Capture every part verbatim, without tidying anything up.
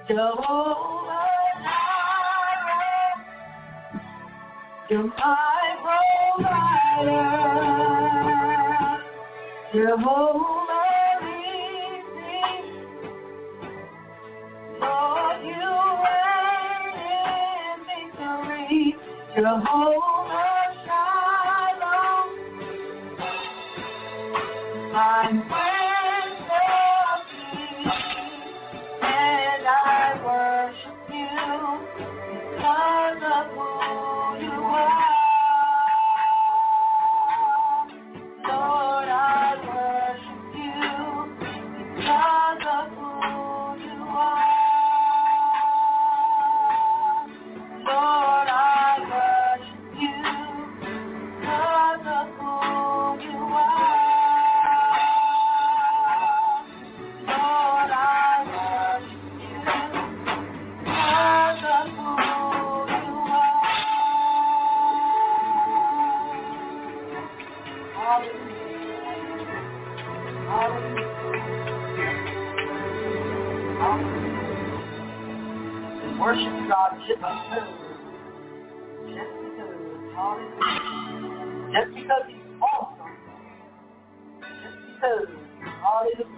Jehovah Jireh, you're my provider. Jehovah Nissi, Lord, you reign in victory. Jehovah Shalom, I'm Prince of Peace, and I worship you because of who you are. Lord, I worship you because of who you are. Lord, I worship you because of who you are. Lord, I worship you because of who you are. Hallelujah. Hallelujah. Hallelujah. Worship God just because. Just because. Hallelujah. Just because He's awesome. Just because. Hallelujah.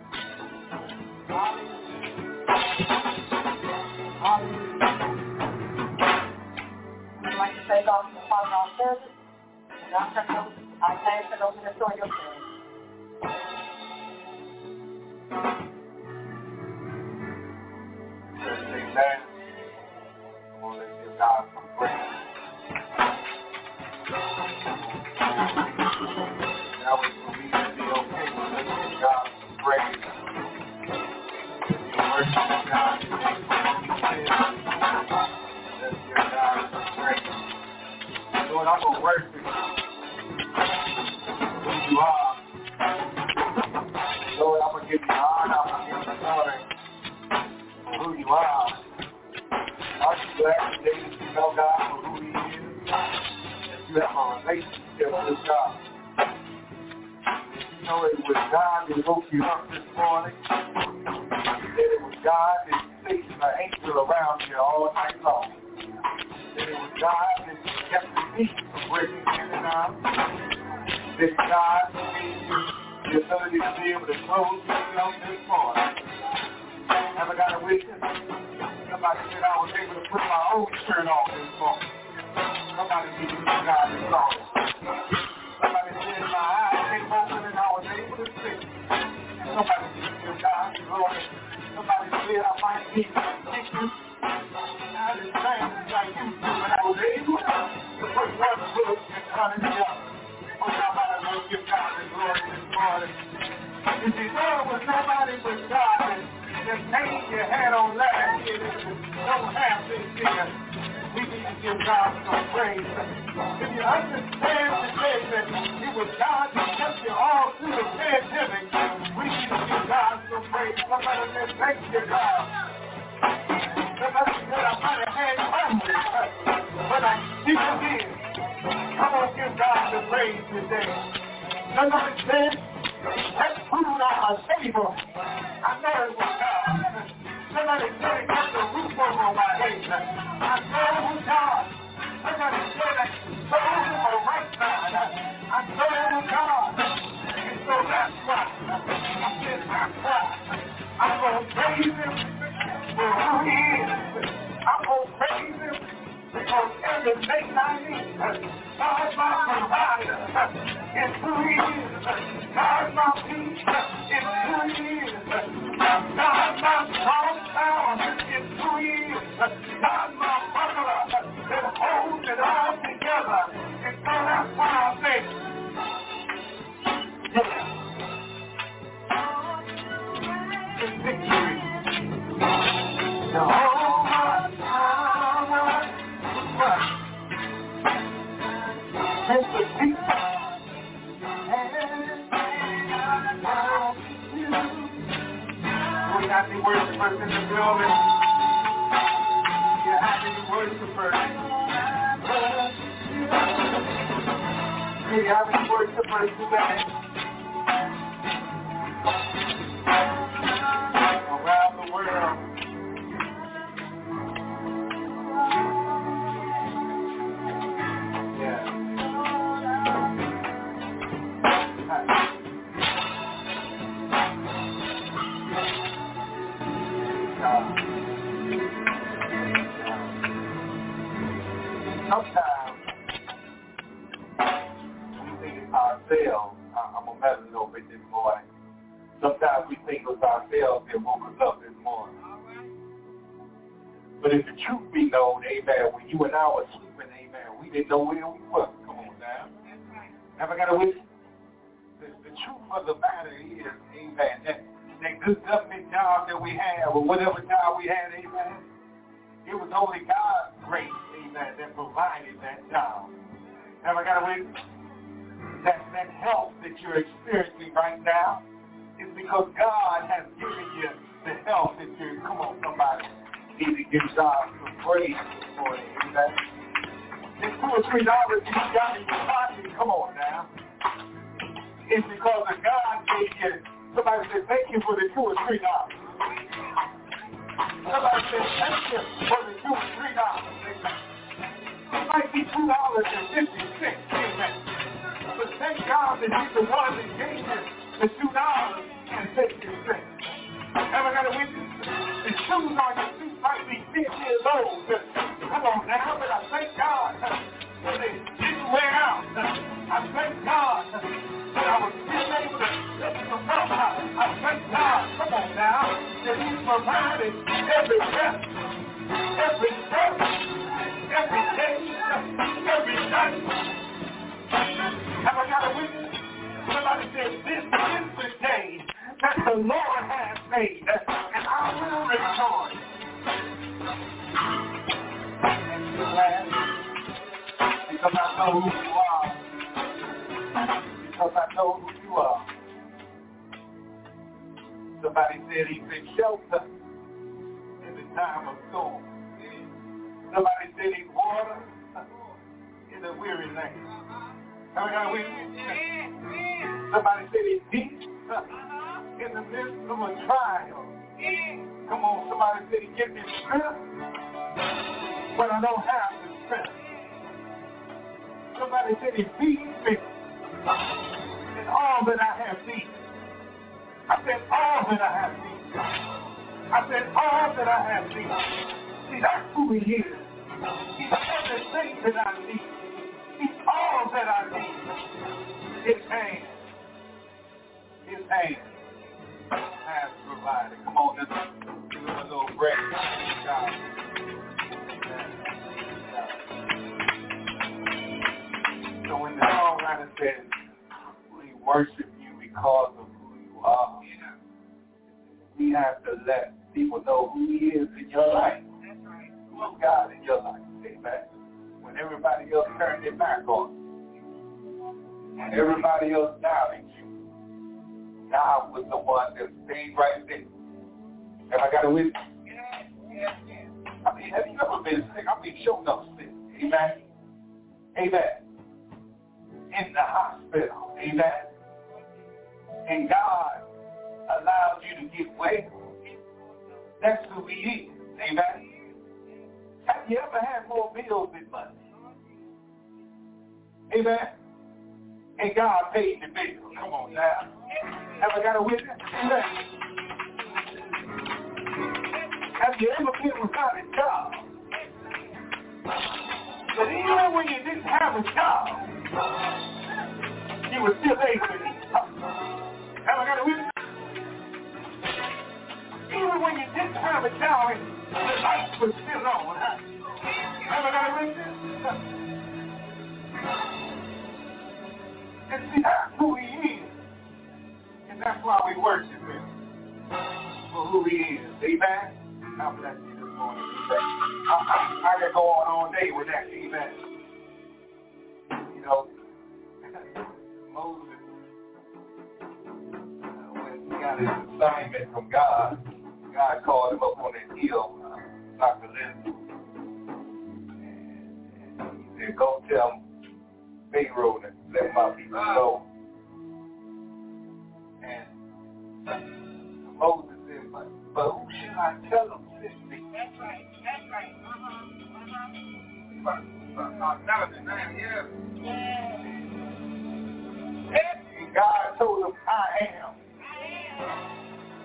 Hallelujah. Hallelujah. I'd like to thank God for the part of our service. And I'll turn it over. I'll turn it over to Sonia. Amen. I want to give God some praise. That was for me to be okay. Let's give God some praise. Worship God. Let's give God some praise. Lord, I'm going to worship you. Who you are. Lord, I'm going to give you honor. I'm going to give you glory. Who you are. Aren't you glad today that you know God for who He is? That you have a relationship with God. You know it was God that woke you up this morning. That it was God that stationed an angel around you all night long. That it was God that kept the peace from breaking in and out. That God gave you the ability to be able to close yourself this morning. Never got a witness. Somebody said I was able to put my own shirt on this morning. Somebody said you God is on. Somebody said my eyes came open and I was able to see. Somebody said you God is on. Somebody said I might be addicted. I didn't think like you do, but I was able to put one foot in front of the other. Oh, somebody will give God the glory this morning. If you know it was nobody but God, the pain you had on last year that you don't have this year, we need to give God some praise. If you understand today that it was God that kept you all through the pandemic, we need to give God some praise. Somebody said, thank you, God. Somebody said, I might have had money, but I still did. Come on, give God the praise today. Somebody said, that food on my table, I know it was God. Somebody said it got the roof over my head. I know it was God. Somebody said that soul in my right side. I know it was God. And so that's why I said, that's why I'm going to praise Him for who He is. I'm going to praise Him because everything I need, God's my provider. It's who He is. God's my peace. It's who He is. God's my strong tower. It's who He is. God's my buckler that holds it all together. And so that's why I say, yeah. The victory. The whole power. It's the victory. We have the worshipers in the building. You have the worshipers. We have the worshipers today. Around the world. ourselves. I, I'm going to mess it over this morning. Sometimes we think of ourselves that woke us up this morning. But if the truth be known, amen, when you and I were sleeping, amen, we didn't know where we were. Come on now. Have I got a witness? The, the truth of the matter is, amen, that, that good government job that we have, or whatever job we had, amen, it was only God's grace, amen, that provided that job. Have I got a witness? That, that health that you're experiencing right now is because God has given you the health that you, come on, somebody, need to give God some praise for it, amen. This two or three dollars you got in your pocket, come on now. It's because of God gave you, somebody said, thank you for the two or three dollars. Somebody said, thank you for the two or three dollars. It might be two dollars and fifty cents, amen. But thank God that He's the one that gave you the two dollars and fifty cents. Have I got a witness? The shoes on your feet might be ten years old. Come on now, but I thank God that they didn't wear out. I thank God that I was still able to lift them up. I thank God, come on now, that He's provided every breath, every breath, every day, every night. Have I got a witness? Somebody said, this is the day that the Lord has made, and I will rejoice. And you're glad because I know who you are. Because I know who you are. Somebody said he's been sheltered in the time of storm. Somebody said he's water in the weary land. Have I got a witness? Somebody said he's deep in the midst of a trial. Come on, somebody said he gives me strength when I don't have the strength. Somebody said he feeds me in all that I have need. I said all that I have need. I said all that I have need. See, that's who he is. He's everything that I need. He's all that I need. His hand. His hand has provided. Come on, just give him a little break. God. So when the songwriter says, we worship you because of who you are, we have to let people know who he is in your life. Who's God in your life. Amen. When everybody else turned their back on you, when everybody else doubted you, God was the one that stayed right there. Have I got a witness? I mean, have you ever been sick? I mean, show no sick. Amen. Amen. In the hospital. Amen. And God allowed you to get well. That's who he is. Amen. Have you ever had more bills than money? Amen. And God paid the bill. Come on now. Have I got a witness? Amen. Have you ever been without a job? But even when you didn't have a job, you were still able to eat. Have I got a witness? Even when you didn't have a job, the lights were still on. Have I got a witness? And see, that's who he is. And that's why we worship him. For who he is. Amen? God bless you this morning. I, I, I could go on all day with that. Amen. You know, Moses, uh, when he got his assignment from God, God called him up on that hill, uh, Doctor Lindsay. And he said, go tell Pharaoh to let my people go. And Moses said, but, but who should I tell them? That's right, that's right. Uh-huh, uh-huh. But, but not now the name, yeah. Yeah. And God told him, I am. I am.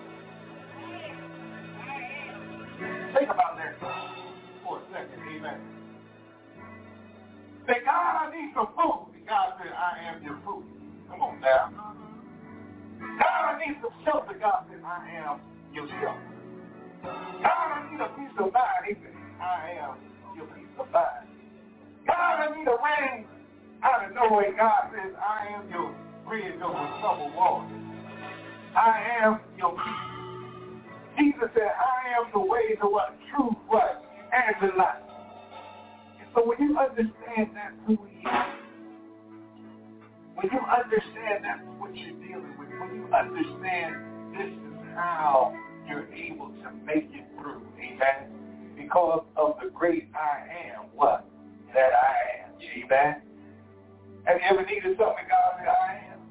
Think about that for a second, amen. Say, God, I need some food. And God said, I am your food. Come now. God, I need some shelter. God says, I am your shelter. God, I need a peace of mind. He said, I am your peace of mind. God, I need a rain out of nowhere. God says, I am your bridge over troubled water. I am your peace. Jesus said, I am the way, the what, truth, what, and the life. And so when you understand that's who he is, when you understand that's what you're dealing with, when you understand this is how you're able to make it through, amen, because of the great I am, what? That I am, amen. Have you ever needed something God said, I am?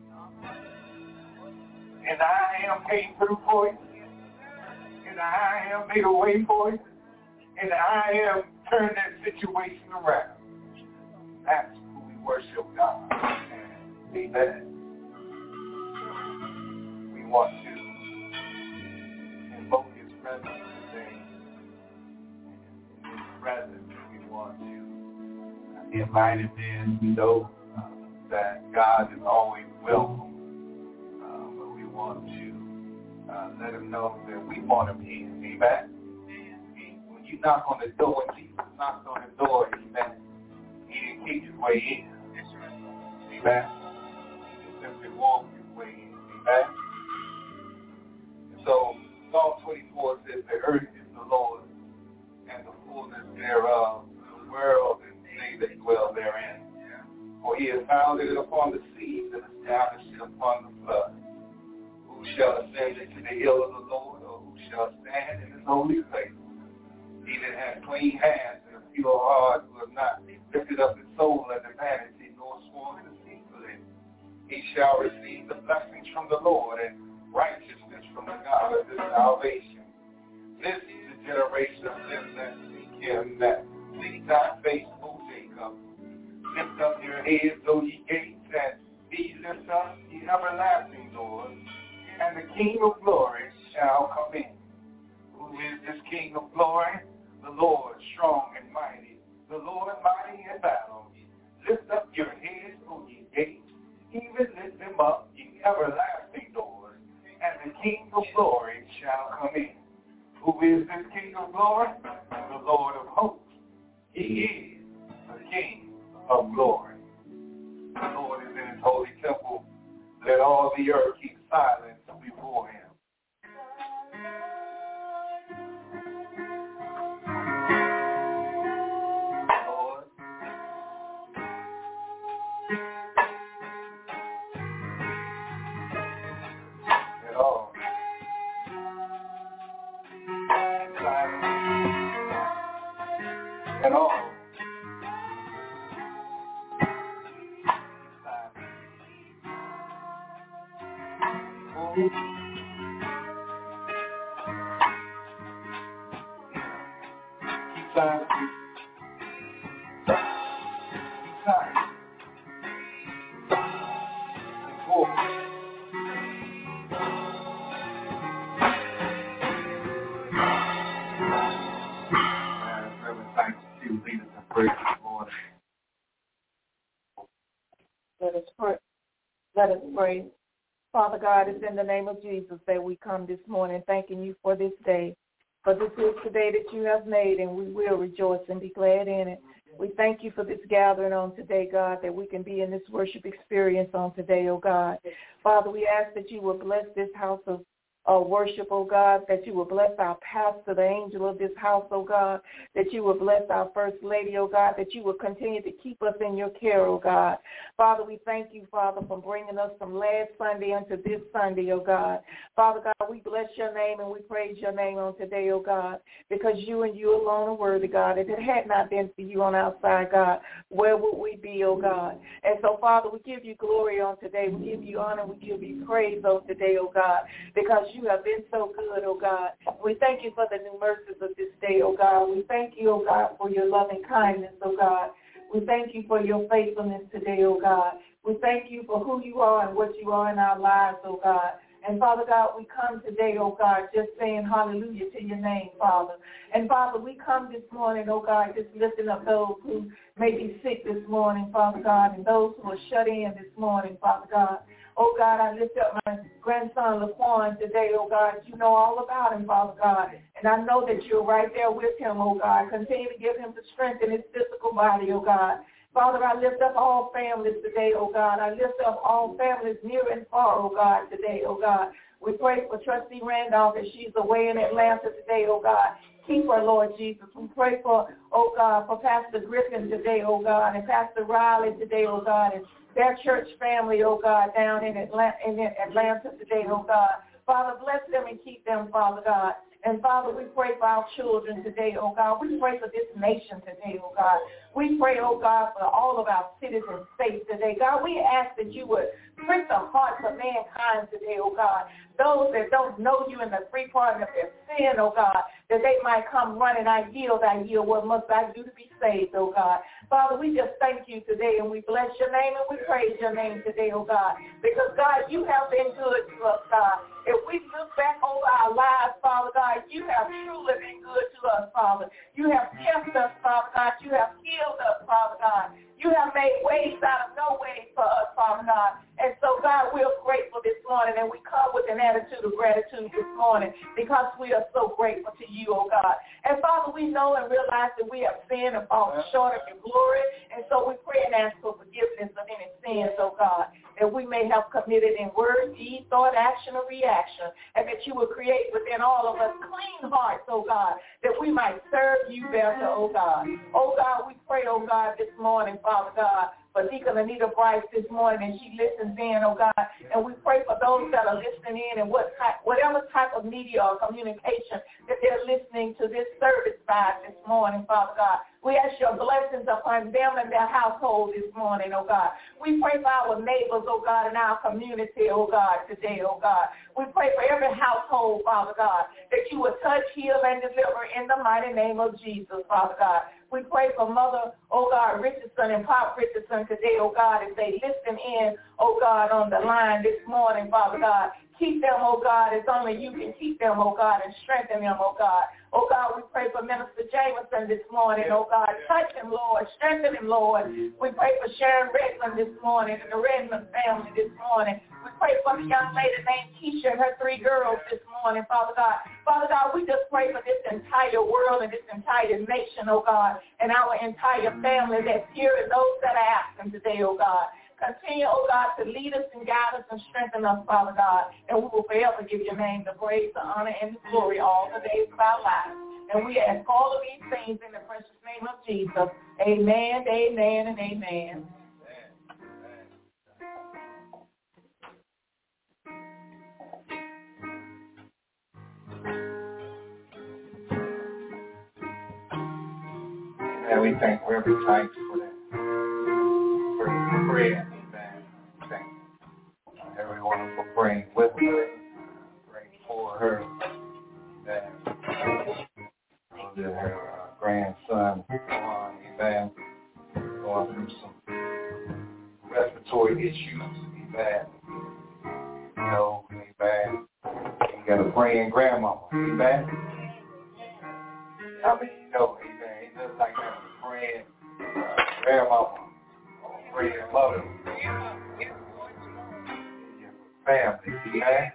And I am came through for you. And I am made a way for you. And I am turned that situation around. That's who we worship God. Amen. We want to invoke his presence today. In his presence, we want to invite him in. We know uh, that God is always welcome. Uh, but we want to uh, let him know that we want him in. Amen. When you knock on the door, when Jesus knocked on the door, amen, he didn't keep his way in. Amen. Simply walk his way in. Amen. So Psalm twenty-four says, the earth is the Lord and the fullness thereof, the world and they that dwell therein. For he has founded it upon the seas and established it upon the flood. Who shall ascend into the hill of the Lord, or who shall stand in his holy place? He that has clean hands and a pure heart, who have not lifted up his soul unto vanity, nor sworn deceitfully, he shall receive the blessings from the Lord and righteousness from the God of his salvation. This is the generation of them that seek him, that seek thy face, O Jacob. Lift up your heads, O ye gates, and be lift up ye everlasting doors, and the King of glory shall come in. Who is this King of glory? The Lord strong and mighty, the Lord mighty in battle. Lift up your heads, O ye gates, even lift them up, ye everlasting doors, and the King of glory shall come in. Who is this King of glory? The Lord of hosts. He is the King of glory. The Lord is in his holy temple. Let all the earth keep silence before him. Lord, let all silence. Let all silence. Let us pray. Let us pray. Father God, it's in the name of Jesus that we come this morning thanking you for this day. For this is the day that you have made, and we will rejoice and be glad in it. We thank you for this gathering on today, God, that we can be in this worship experience on today, oh God. Father, we ask that you will bless this house of Uh, worship, oh God, that you will bless our pastor, the angel of this house, oh God, that you will bless our first lady, oh God, that you will continue to keep us in your care, oh God. Father, we thank you, Father, for bringing us from last Sunday unto this Sunday, oh God. Father God, we bless your name and we praise your name on today, oh God, because you and you alone are worthy, God. If it had not been for you on our side, God, where would we be, oh God? And so, Father, we give you glory on today. We give you honor. We give you praise on today, oh God, because you have been so good, oh God. We thank you for the new mercies of this day, oh God. We thank you, oh God, for your loving kindness, oh God. We thank you for your faithfulness today, oh God. We thank you for who you are and what you are in our lives, oh God. And Father God, we come today, oh God, just saying hallelujah to your name, Father. And Father, we come this morning, oh God, just lifting up those who may be sick this morning, Father God, and those who are shut in this morning, Father God. Oh, God, I lift up my grandson, LaQuan, today, oh, God. You know all about him, Father God. And I know that you're right there with him, oh, God. Continue to give him the strength in his physical body, oh, God. Father, I lift up all families today, oh, God. I lift up all families near and far, oh, God, today, oh, God. We pray for Trustee Randolph as she's away in Atlanta today, oh, God. Keep her, Lord Jesus. We pray for, oh, God, for Pastor Griffin today, oh, God, and Pastor Riley today, oh, God, and their church family, oh, God, down in Atlanta, in Atlanta today, oh, God. Father, bless them and keep them, Father God. And, Father, we pray for our children today, oh, God. We pray for this nation today, oh, God. We pray, oh, God, for all of our cities and states today. God, we ask that you would prick the hearts of mankind today, oh, God. Those that don't know you in the free pardon of their sin, oh, God, that they might come running. I yield, I yield. What must I do to be saved, oh, God? Father, we just thank you today, and we bless your name, and we praise your name today, oh, God. Because, God, you have been good to us, God. If we look back over our lives, Father God, you have truly been good to us, Father. You have kept us, Father God. You have healed us, Father God. You have made ways out of no ways for us, Father God. And so, God, we're grateful this morning, and we come with an attitude of gratitude this morning because we are so grateful to you, oh God. And, Father, we know and realize that we have sinned and fallen short of your glory, and so we pray and ask for forgiveness of any sins, oh God, that we may have committed in word, deed, thought, action, or reaction, and that you would create within all of us clean hearts, oh God, that we might serve you better, oh God. Oh God, we pray, oh God, this morning, Father God, for Deacon Anita Bryce this morning, and she listens in, oh God, and we pray for those that are listening in and what type, whatever type of media or communication that they're listening to this service by this morning, Father God. We ask your blessings upon them and their household this morning, oh God. We pray for our neighbors, oh God, in our community, oh God, today, oh God. We pray for every household, Father God, that you would touch, heal, and deliver in the mighty name of Jesus, Father God. We pray for Mother, oh God, Richardson and Pop Richardson today, oh God, as they listen in, oh God, on the line this morning, Father God. Keep them, oh God, as only you can keep them, oh God, and strengthen them, oh God. Oh God, we pray for Minister Jameson this morning, oh God. Touch him, Lord. Strengthen him, Lord. We pray for Sharon Redmond this morning and the Redmond family this morning. We pray for the young lady named Keisha and her three girls this morning, Father God. Father God, we just pray for this entire world and this entire nation, oh God, and our entire family that's here and those that are absent today, oh God. Continue, oh God, to lead us and guide us and strengthen us, Father God. And we will forever give your name the praise, the honor, and the glory all the days of our lives. And we ask all of these things in the precious name of Jesus. Amen, amen, and amen. And we thank Reverend Thanks for that. For prayer. Amen. Thank everyone for praying with her, praying for her. Amen. Her uh, grandson, amen, going through some respiratory issues, amen. You know, amen. You got a praying grandmama, amen. I mean, you know, amen. It looks like having a praying uh, grandmama or a praying mother. Family, amen.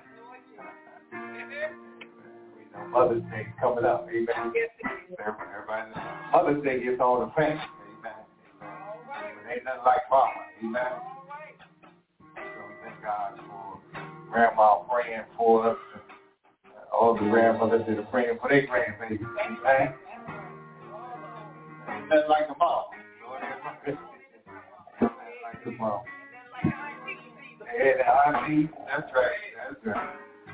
We know Mother's Day coming up, amen. Everybody knows Mother's Day gets all the family, amen. But ain't nothing like mama, amen. So we thank God for grandma praying for us, all the grandmothers that are praying for their grandbabies, amen. Ain't nothing like a mom. Ain't nothing like a mom. Yeah, the auntie, that's right, that's right.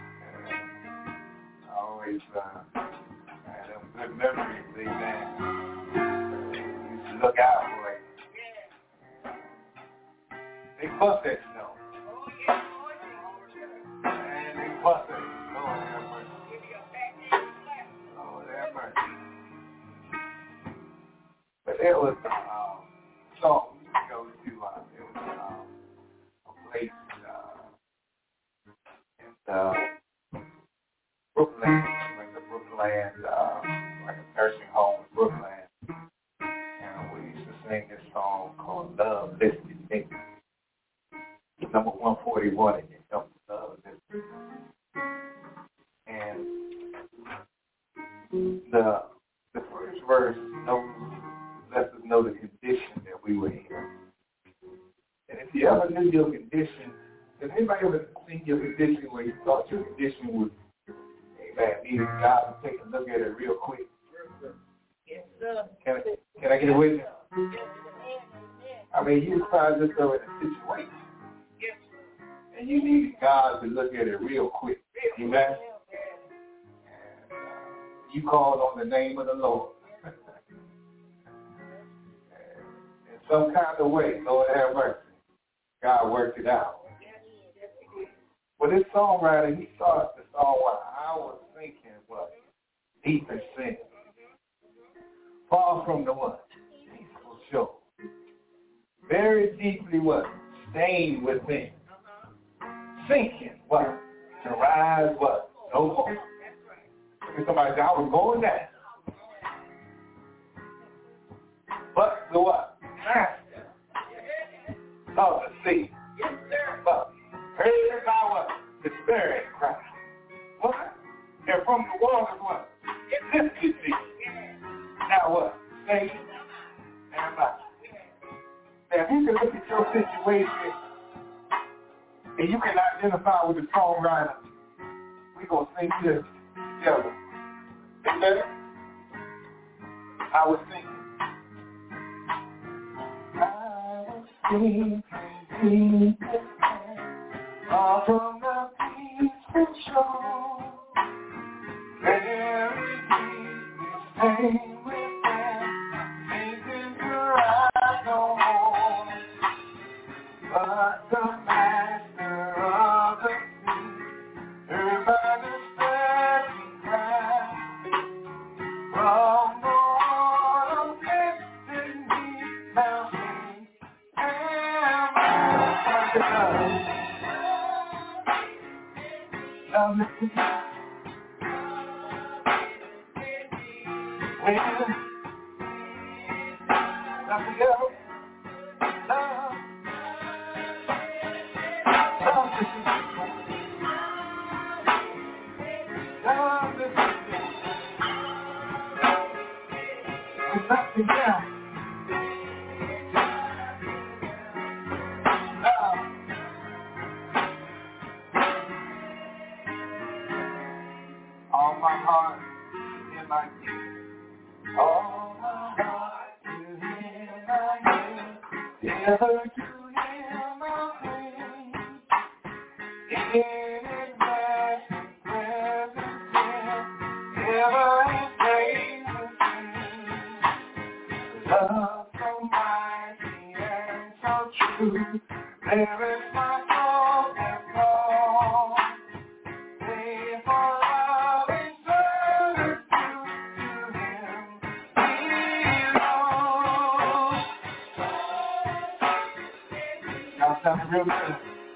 I always uh, had them good memories, amen. Used to look out for it. They bust that snow. Man, they bust that. Lord have mercy. Lord have mercy. But there was a um, song we used to go to, uh, there was um, a place uh, in uh, Brooklyn, like the Brooklyn, uh, like a nursing home in Brooklyn. And we used to sing this song called Love Lifted Me. Number one forty. what he wanted to help us. And the the first verse knows, lets us know the condition that we were in. And if you ever knew your condition, has anybody ever seen your condition where you thought your condition was, amen, needed God to take a look at it real quick? Yes, sir. Can I, can I get a witness? I mean, you find yourself in a situation, and you need God to look at it real quick. Amen? And, uh, you called on the name of the Lord. In some kind of way, Lord have mercy, God worked it out. Well, this songwriter, he starts the song while I was thinking, what? Deep in sin. Far from the what? Peaceful shore. Very deeply what? Stained within. Sinking what? To rise what? No more. Somebody said, I was going down. But the what? Master of the sea. But heard my what? Despairing cry. What? And from the waters what? It lifted me. Now what? Say, am I? Now if you can look at your situation and you can identify with the songwriter, we're going to sing this together. Amen? I was thinking. I was thinking, thinking, all from the peaceful shore, very deep, staying with them, thinking to rise no more. But the master of the sea, heard my despairing cry, from the water lifted me, now sing, am I? Love me. When nothing else, love, love is love is when nothing else, love. All my heart in my ear, all my heart to hear my name, ever to hear my praise, in His presence, ever His praise is love so mighty and so true, there is my soul that's gone. Sounds real good.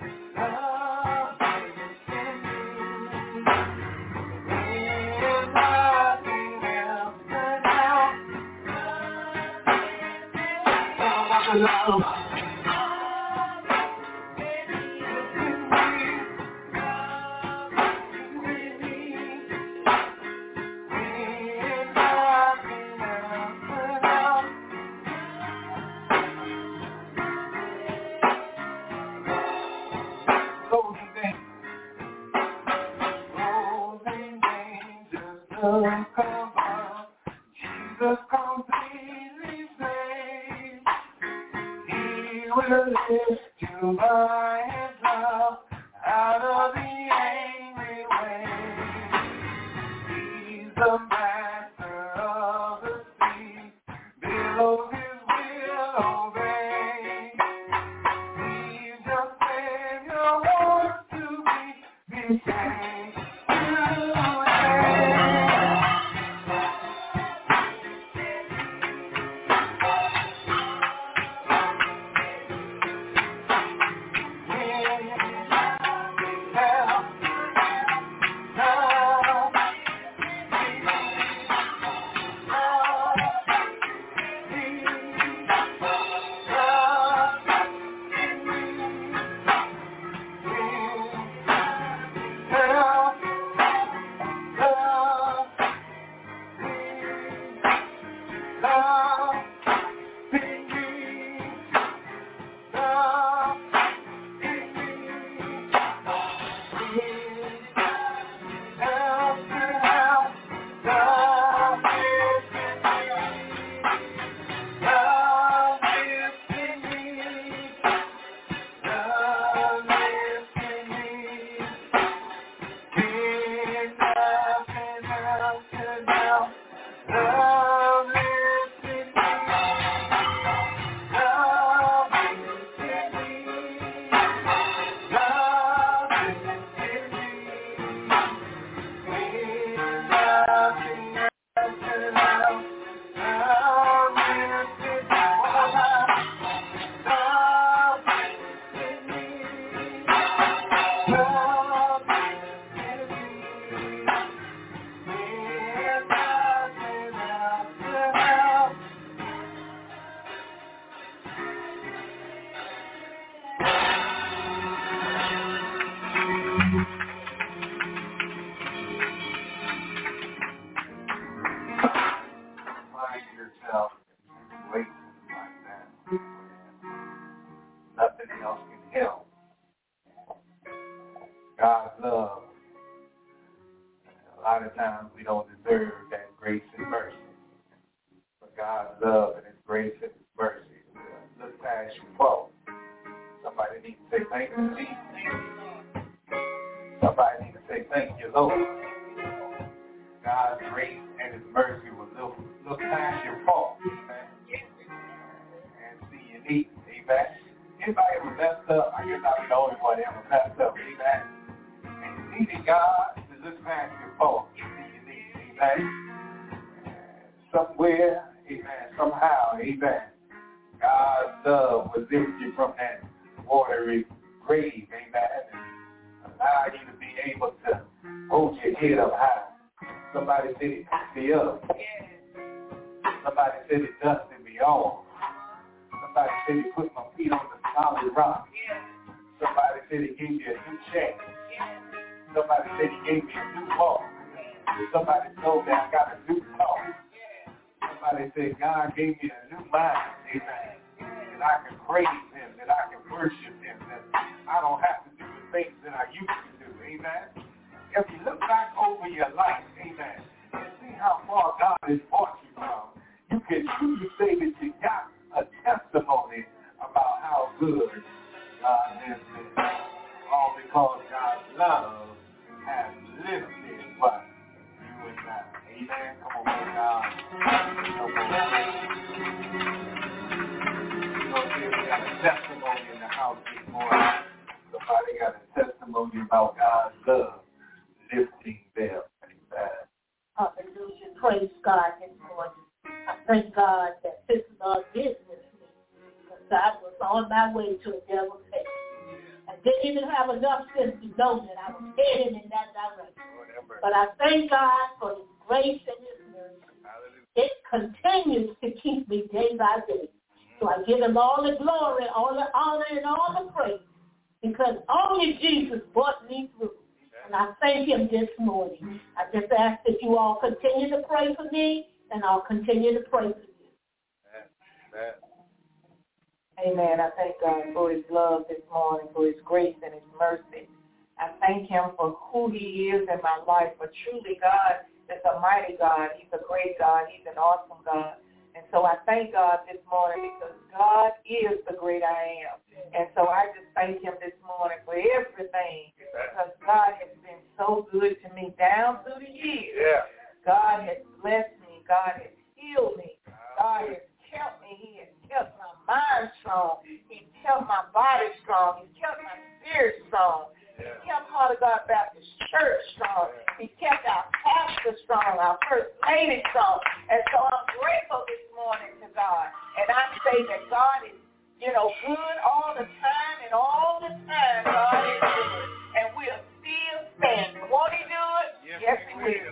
Jesus completely saved. He will lift you by His love out of the angry waves. He's the master of the sea. Below His will obey. He's your Savior, wants to be, be saved. God's love. A lot of times we don't deserve that grace and mercy. But God's love and His grace and His mercy will look past your fault. Somebody needs to say thank you, Jesus. Somebody needs to say thank you, Lord. God's grace and His mercy will look, look past your fault. Amen. And see your needs. Amen. Anybody ever messed up? I guess I'll be the only one that ever messed up. Amen. And you needed God to look past your fault. You see your needs. Amen. Somewhere, amen, somehow, amen, God's love will lift you from that watery grave, amen, and allow you to be able to hold your head up high. Somebody said it picked me up. Somebody said it dusted me off. Somebody said it put my feet on the solid rock. Somebody said it gave me a new check. Somebody said it gave me a new walk. Somebody told me I got a new talk. Somebody said God gave me a new mind, amen, that I can praise Him, that I can worship Him, that I don't have to do the things that I used to do, amen. If you look back over your life, amen, and see how far God has brought you from, you can truly say that you got a testimony about how good God has been. All because God's love has lifted what? You and I. Amen. Come on, God. Come on. You know, we got a testimony in the house this morning. Somebody got a testimony about God's love lifting them. Amen. Hallelujah. Praise God this morning. I thank God that this Lord did with me. Because I was on my way to a devil's head. I didn't even have enough sense to know that I was heading in that direction. But I thank God for His grace and His mercy. It continues to keep me day by day. So I give Him all the glory, all the honor, and all the praise. Because only Jesus brought me through. And I thank Him this morning. I just ask that you all continue to pray for me, and I'll continue to pray for you. Amen. Amen. I thank God for His love this morning, for His grace and His mercy. I thank Him for who He is in my life. For truly, God is a mighty God. He's a great God. He's an awesome God. And so I thank God this morning because God is the great I am. And so I just thank Him this morning for everything because God has been so good to me down through the years. Yeah. God has blessed me. God has healed me. God has kept me. He has kept my mind strong. He's kept my body strong. He's kept my spirit strong. He kept Heart of God Baptist Church strong. He kept our pastor strong, our first lady strong. And so I'm grateful this morning to God. And I say that God is, you know, good all the time, and all the time God is good. And we'll still stand. Won't He do it? Yes, yes He will.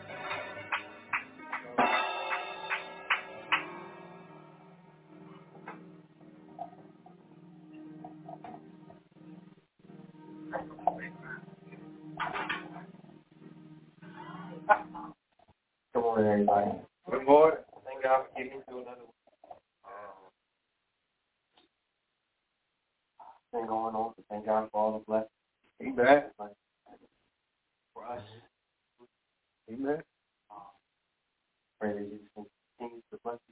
Good morning, everybody. Good morning. Thank God for getting into another week. Um, been going on, so thank God for all the blessings. Amen. For us. Amen. Um, pray that you will continue to bless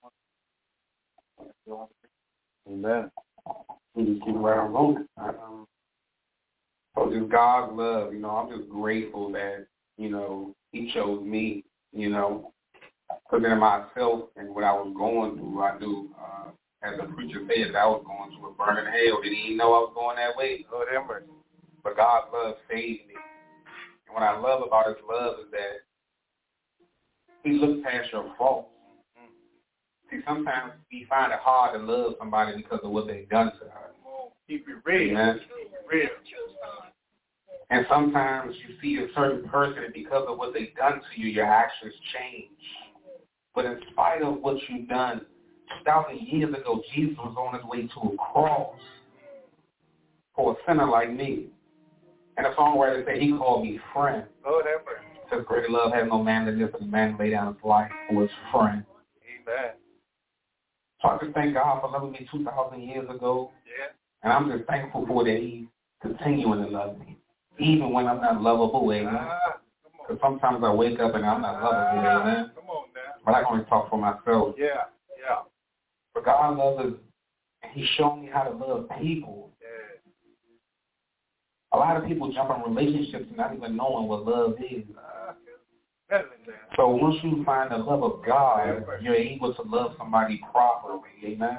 you. Amen. We just keep around rolling. Um, So just God's love, you know, I'm just grateful that, you know, He chose me, you know, because in myself and what I was going through, I knew, uh, as the preacher said, that I was going through a burning hell. Didn't even know I was going that way. Lord have mercy. But God's love saved me. And what I love about His love is that He looks past your faults. See, sometimes we find it hard to love somebody because of what they've done to us. Keep it real. Amen. Real. And sometimes you see a certain person, and because of what they've done to you, your actions change. But in spite of what you've done, two thousand years ago, Jesus was on His way to a cross for a sinner like me. And the songwriter said He called me friend. Lord have mercy. Says greater love has no man than this, and a man lay down his life for his friend. Amen. So I just thank God for loving me two thousand years ago. Yeah. And I'm just thankful for that He's continuing to love me. Even when I'm not lovable, amen. Because sometimes I wake up and I'm not lovable, amen. Come on now. But I can only talk for myself. Yeah, yeah. But God loves us, and He's shown me how to love people. Yeah. A lot of people jump in relationships not even knowing what love is. Uh, better than that. So once you find the love of God, you're able to love somebody properly, amen?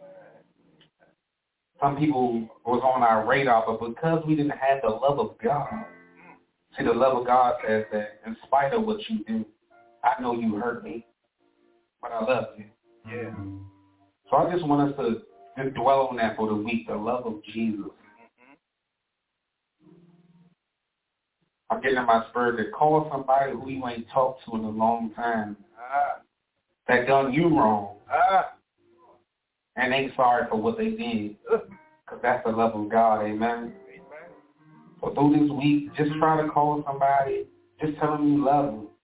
Some people was on our radar, but because we didn't have the love of God, see, the love of God says that in spite of what you do, I know you hurt me, but I love you. Yeah. So I just want us to just dwell on that for the week, the love of Jesus. Mm-hmm. I'm getting in my spirit to call somebody who you ain't talked to in a long time Ah. that done you wrong Ah. and ain't sorry for what they did. Because that's the love of God, amen? Amen. So through this week, just try to call somebody. Just tell them you love them.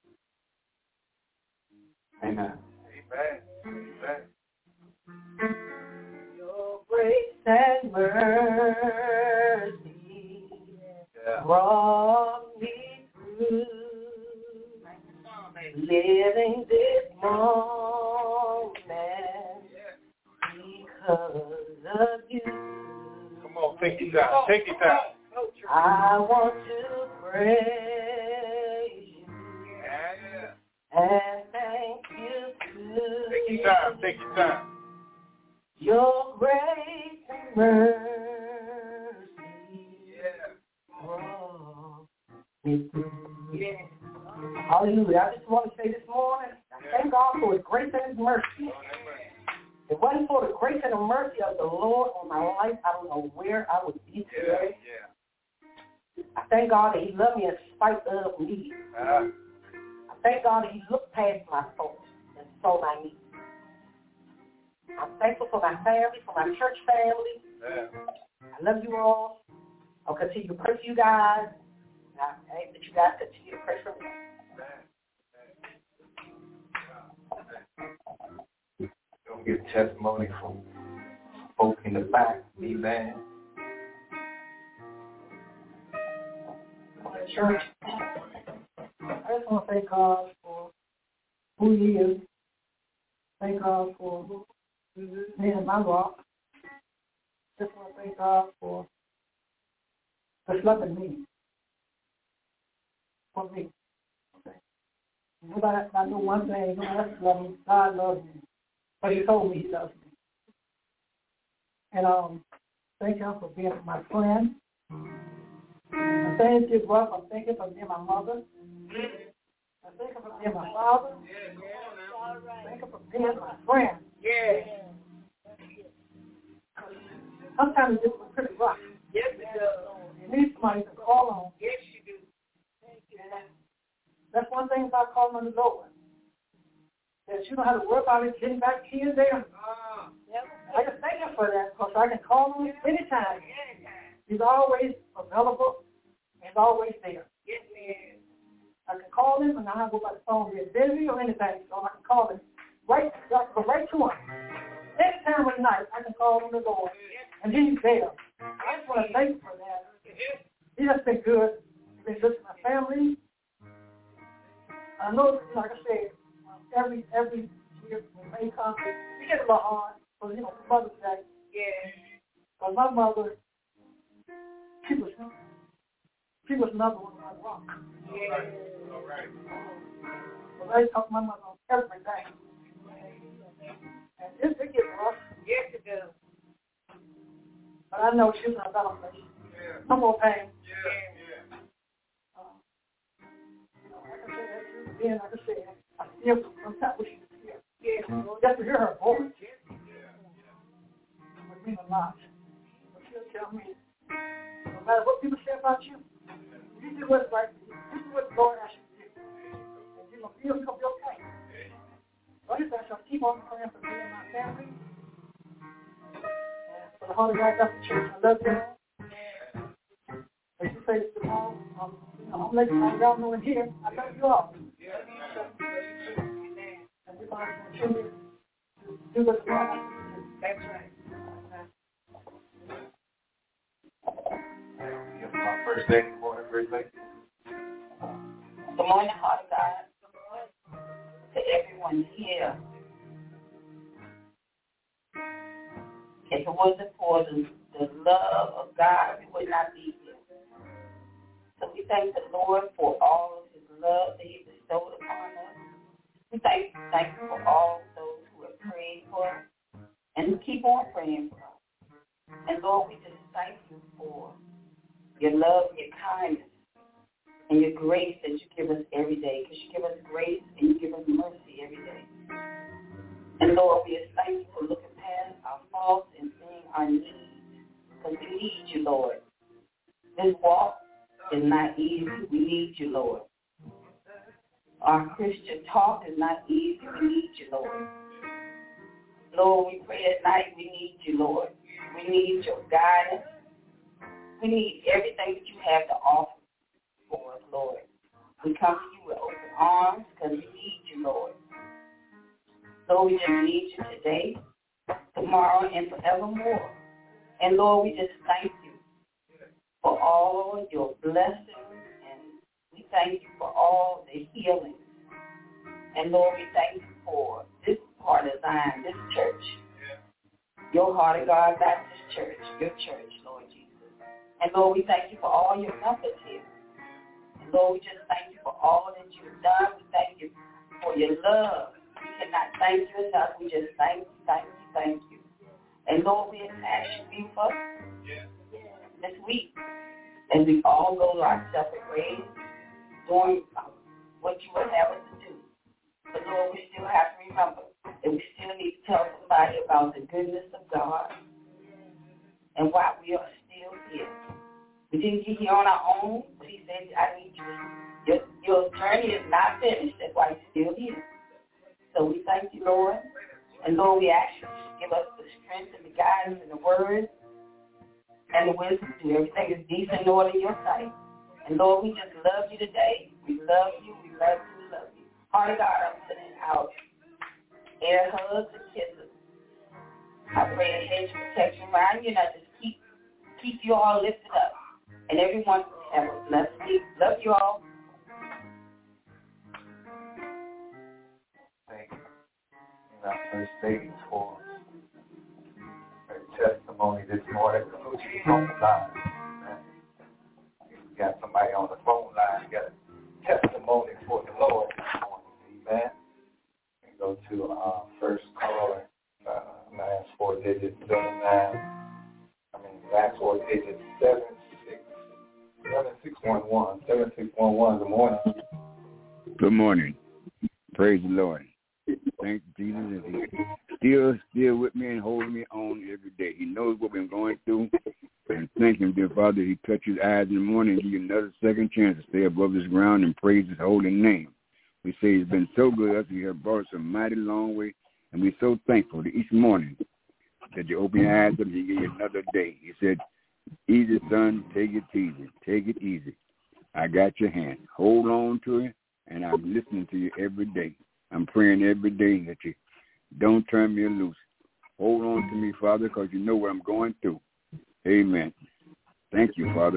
Amen. Amen. Amen. Your grace and mercy Yeah. brought me through. Living this moment because of you. Come on, take it down. Take it down. I want to praise you Yeah. and thank you too. Take your time. Take your time. Your grace and mercy Yeah. brought me through. Yeah. Hallelujah. I just want to say this morning, I thank God for His grace and His mercy. If it wasn't for the grace and the mercy of the Lord on my life, I don't know where I would be today. Yeah. I thank God that He loved me in spite of me. Uh, I thank God that He looked past my faults and saw my needs. I'm thankful for my family, for my church family. yeah. I love you all. I'll continue to pray for you guys. I ask that you guys continue to pray for me. Don't get testimony from folk in the back. Amen. Church, I just want to thank God for who He is. Thank God for being my rock. Just want to thank God for just loving me. For me. Nobody, I know one thing, nobody else loves me. God loves me. But He told me He loves me. And um, thank y'all for being my friend. I'm thanking you, brother. I'm thanking for being my mother. I'm thanking for being my father. Thank you for being my friend. Yeah. Sometimes it's just pretty rough. Yes, it does. You need somebody to call on. Yes, you do. And that's one thing about calling on the Lord. That you don't have to worry about it getting back here and there. Uh, yep. I just thank Him for that because I can call on Him anytime. He's always available. He's always there. Yes, man. I can call Him and I have to go by the phone, be busy or anything, so I can call Him. Right, I can go right to Him. Anytime of the night, I can call on the Lord, and He's there. I just want to thank Him for that. He's just been good. He's been good to my family. I know, like I said, every every year when May comes, we get a little hard, so, you know, for Mother's Day. Yeah. But my mother, she was, she was another one of my rock. Yeah. All right. But I talk to my mother every day. And it, it gets rough. Yes, it does. But I know she's not better place. Yeah. No more pain. Yeah. Yeah. Uh, you know, like I said, again, like I said, I feel sometimes what she was here. Yeah. You know, just to hear her voice. Yeah. It would mean a lot. But she'll tell me, no matter what people say about you, you do what's right for you. You do what the Lord asks you to do. And you're going to feel it's going to be okay. So I just ask you to keep on praying for me and my family. And for the Holy Right Gospel Church, I love you all. As you say this tomorrow, um, you know, I'm letting y'all know in here, I love you all. And we're going to continue to do what the Lord asks us to do. That's right. It's my first day in the morning. Great Lake. Good morning, Heart of God, to everyone here. If it wasn't for the, the love of God, we would not be here. So we thank the Lord for all of his love that he bestowed upon us. We thank, thank you for all those who have prayed for us and keep on praying for us. And Lord, we just thank you for your love, your kindness, and your grace that you give us every day, because you give us grace and you give us mercy every day. And Lord, we just thank you for looking past our faults and seeing our needs, because we need you, Lord. This walk is not easy. We need you, Lord. Our Christian talk is not easy. We need you, Lord. Lord, we pray at night. We need you, Lord. We need your guidance. We need everything that you have to offer for us, Lord. We come to you with open arms because we need you, Lord. Lord, we just need you today, tomorrow, and forevermore. And Lord, we just thank you for all your blessings, and we thank you for all the healings. And Lord, we thank you for this part of Zion, this church, your Heart of God Baptist Church, your church, Lord Jesus. And Lord, we thank you for all your members here. And Lord, we just thank you for all that you've done. We thank you for your love. We cannot thank you enough. We just thank you, thank you, thank you. And Lord, we ask you for this week as we all go to our separate ways, doing what you would have us to do. But Lord, we still have to remember that we still need to tell somebody about the goodness of God and why we are still here. We didn't get here on our own, but he said, I need you. Your, your journey is not finished. That's why you're still here. So we thank you, Lord. And Lord, we ask you to give us the strength and the guidance and the words and the wisdom to do everything is decent in order in your sight. And Lord, we just love you today. We love you. We love you. We love you. Heart of God, I'm sending out air hugs and kisses. I pray a hedge of protection around you, and I just keep keep you all lifted up. And everyone have a blessed week. Love you all. Thank you. And our first lady for her testimony this morning. She's on the line. We got somebody on the phone line. We got a testimony for the Lord this morning. Amen. We go to our first caller. Uh, last four digits, seven nine. I mean, last four digits, seven six, seven six one one, seven six one one. Good morning. Good morning. Praise the Lord. Thank Jesus. He's still, still with me and holding me on every day. He knows what we're going through. And thank him, dear Father. He touched his eyes in the morning and give you another second chance to stay above this ground and praise his holy name. We say he's been so good to us. He has brought us a mighty long way. And we're so thankful that each morning that you open your eyes up and he give you another day. He said, easy, son, take it easy. Take it easy. I got your hand. Hold on to it, and I'm listening to you every day. I'm praying every day that you don't turn me loose. Hold on to me, Father, because you know what I'm going through. Amen. Thank you, Father.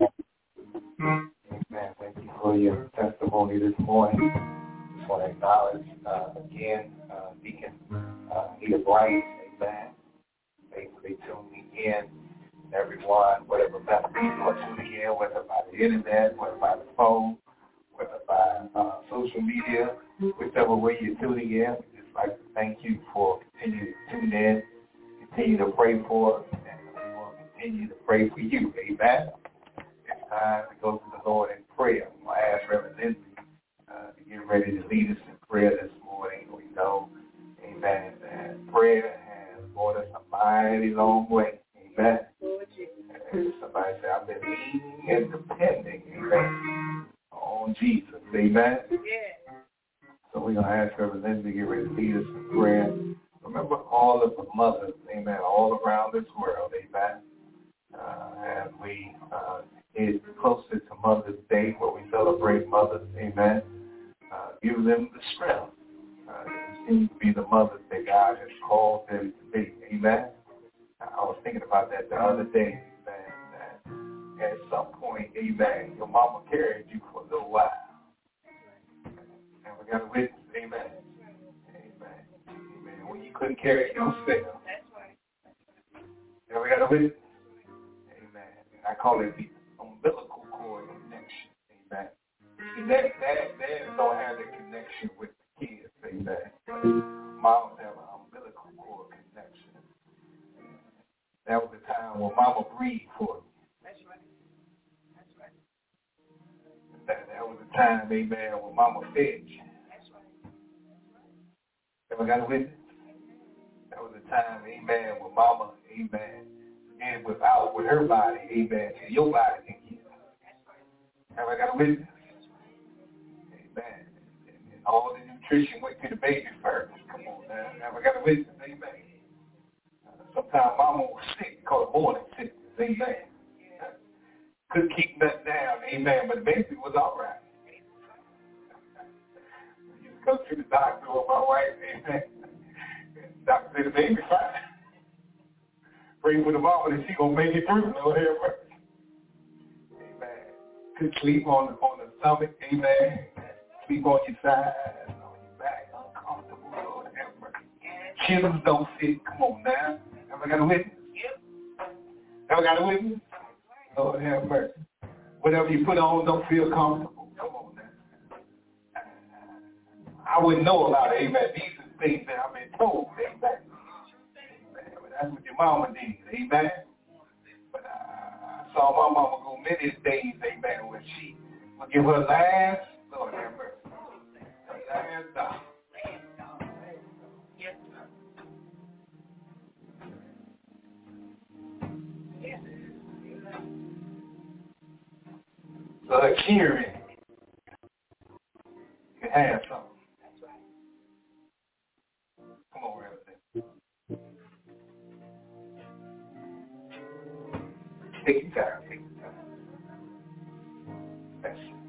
Amen. Thank you for your testimony this morning. I just want to acknowledge uh, again uh, Deacon uh, Nita Bryant. Amen. Faithfully tuning in. Everyone, whatever method you are tuning in, whether by the internet, whether by the phone, whether by uh, social media, whichever way you're tuning in, we just like to thank you for continuing to tune in, continue to pray for us, and we will continue to pray for you. Amen. It's time to go to the Lord in prayer. I'm going to ask Reverend Lindsay uh, to get ready to lead us in prayer this morning. We know, amen, that prayer has brought us a mighty long way. Amen. And somebody said, I've been leaning and depending, amen, on Jesus. Amen. Yeah. So we're going to ask Reverend Lindsay to get ready to lead us in prayer. Remember all of the mothers, amen, all around this world, amen. Uh, as we uh, get closer to Mother's Day, where we celebrate mothers, amen, uh, give them the strength uh, to continue to be the mothers that God has called them to be, amen. I was thinking about that the other day, man, that at some point, amen, your mama carried you for a little while. And we got a witness, amen. Amen. Amen. When you couldn't carry yourself. That's right. And we got a witness. Amen. And I call it the umbilical cord connection. Amen. See, that, that, that don't have the connection with the kids. Amen. Moms have an umbilical cord connection. That was the time when mama breathed for you. That's right. That's right. That, that was the time, amen, when mama fed you. That's right. Ever got a witness? That was the time, amen, when mama, amen, and without with her body, amen, till your body can get it. Ever got a witness? Amen. And, and all the nutrition went to the baby first. Come on now. Ever got a witness? Amen. Sometimes mama was sick, called morning sickness, amen. Couldn't keep nothing down, amen, but the baby was all right. You go to the doctor with my wife, amen. The doctor said the baby's fine. Pray for the mama that she gonna make it through, Lord have mercy. Amen. Could sleep on, on the stomach, amen. Sleep on your side, on your back, uncomfortable, Lord have mercy. Children don't fit, come on now. Ever got a witness? Yep. Ever got a witness? Lord have mercy. Whatever you put on don't feel comfortable. Come on now. I wouldn't know about it, amen. These are things that I've been told, amen. Amen. But that's what your mama did, amen. But uh, I saw my mama go many days, amen, when she would give her last, Lord have mercy, her last dollar. So her cheering can have something. That's right. Come on, Reverend. Take your time. Take your time. That's it.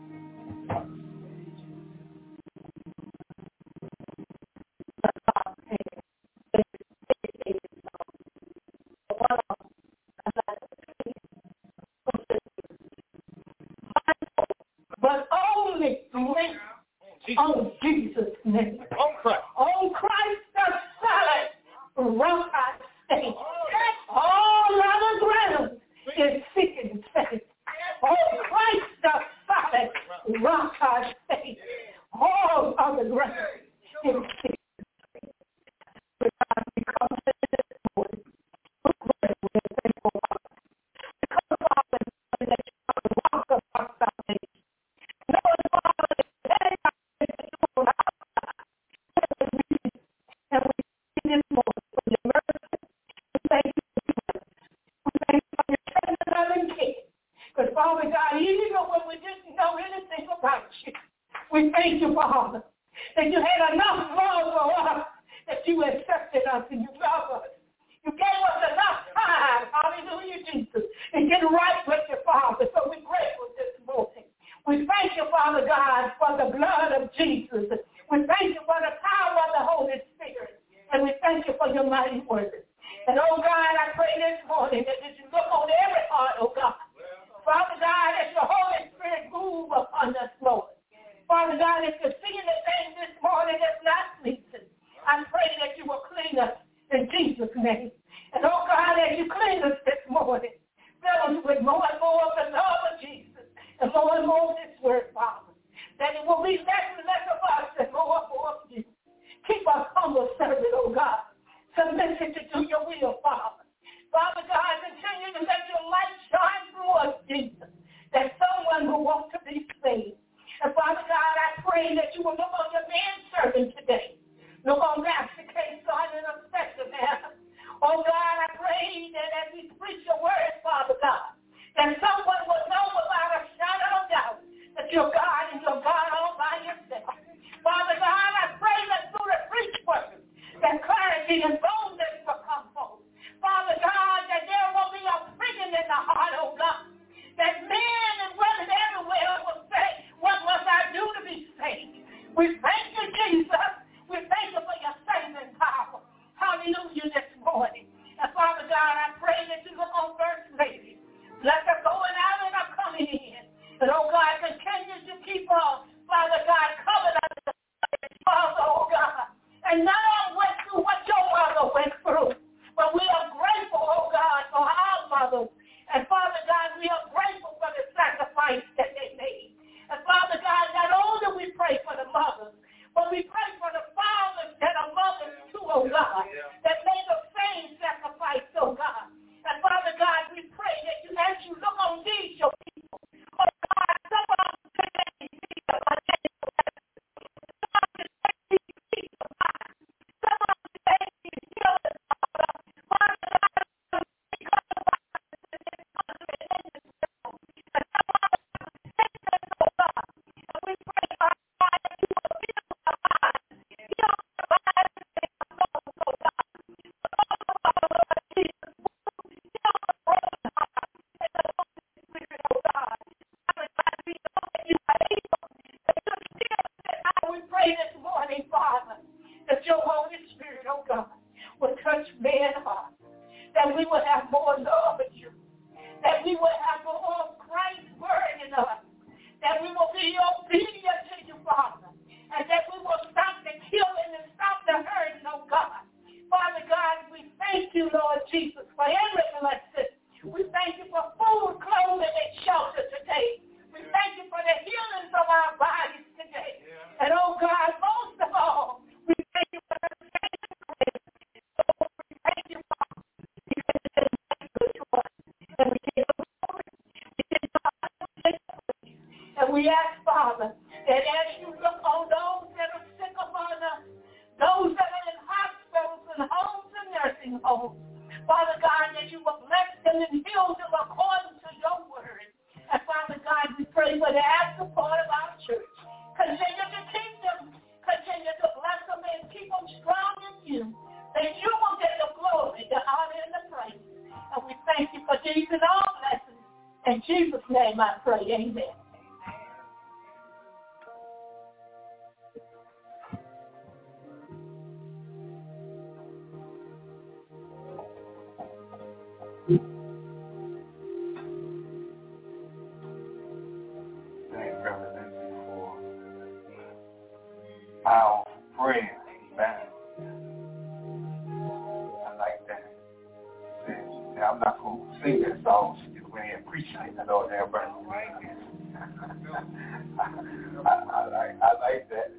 But only through on Jesus' name. On Christ. On Christ the solid rock I stand. All other ground is sinking sand. On Christ the solid rock I stand. All other ground is sinking sand. God, because of this morning, we're grateful and thankful, Father. Because of all that you are the rock of our salvation. Lord, Father, that is and we see this morning for your mercy. We thank you for your mercy. We thank you for your tender loving care. Because, Father God, even when we didn't know anything about you, we thank you, Father, that you had enough love for us, that you accepted us and you love us. You gave us enough time, hallelujah, Jesus, to get right with your Father. So we're grateful this morning. We thank you, Father God, for the blood of Jesus. We thank you for the power of the Holy Spirit. And we thank you for your mighty word. And, oh, God, I pray this morning that as you look on every heart, oh, God, Father God, that your Holy Spirit move upon us, Lord. Father God, if you're seeing anything this morning that's not pleasing, I pray that you will clean us in Jesus' name. And, oh, God, as you clean us this morning, fill us with more and more of the love of Jesus and more and more of this word, Father, that it will be less and less of us and more and more of you. Keep us humble servant, oh, God, submitted to do your will, Father. Father God, continue to let your light shine through us, Jesus, that someone will want to be saved. And, Father God, I pray that you will look on your manservant today. Look on Master K. Son in a special manner. Oh, God, I pray that as we preach your word, Father God, that someone will know without a shadow of doubt that you're God and you're God all by yourself. Father God, I pray that through the preach word, that clarity and boldness will come forth. Father God, that there will be a pricking in the heart, oh God, that men and women everywhere will say, what must I do to be saved? We thank you, Jesus. We thank you for your saving power. Hallelujah this morning. And Father God, I pray that you look on First Lady. Bless her going out will have more of Christ's word in us, that we will be obedient to you, Father, and that we will stop the killing and stop the hurting, oh God. Father God, we thank you, Lord Jesus, for every blessing. We thank you for food, clothing, and shelter today. We thank you for the healings of our bodies today. Yeah. And, oh God, most of all, we thank you for the saving grace. Lord, we thank you, Father, because it is good to us. And we give you glory. We give you honor. And we ask, Father, that as you look on those that are sick among us, those that are in hospitals and homes and nursing homes, Father God, that you will bless them and heal them according to your word. And Father God, we pray for the active part of our church. Continue to keep them. Continue to bless them and keep them strong in you. That you will get the glory, the honor, and the praise. And we thank you for these and all blessings. In Jesus' name I pray. Amen. Our friend, amen. I like that. Now, I'm not going to sing that song. She just went ahead and preached it. I know that, but I, I like, I like that.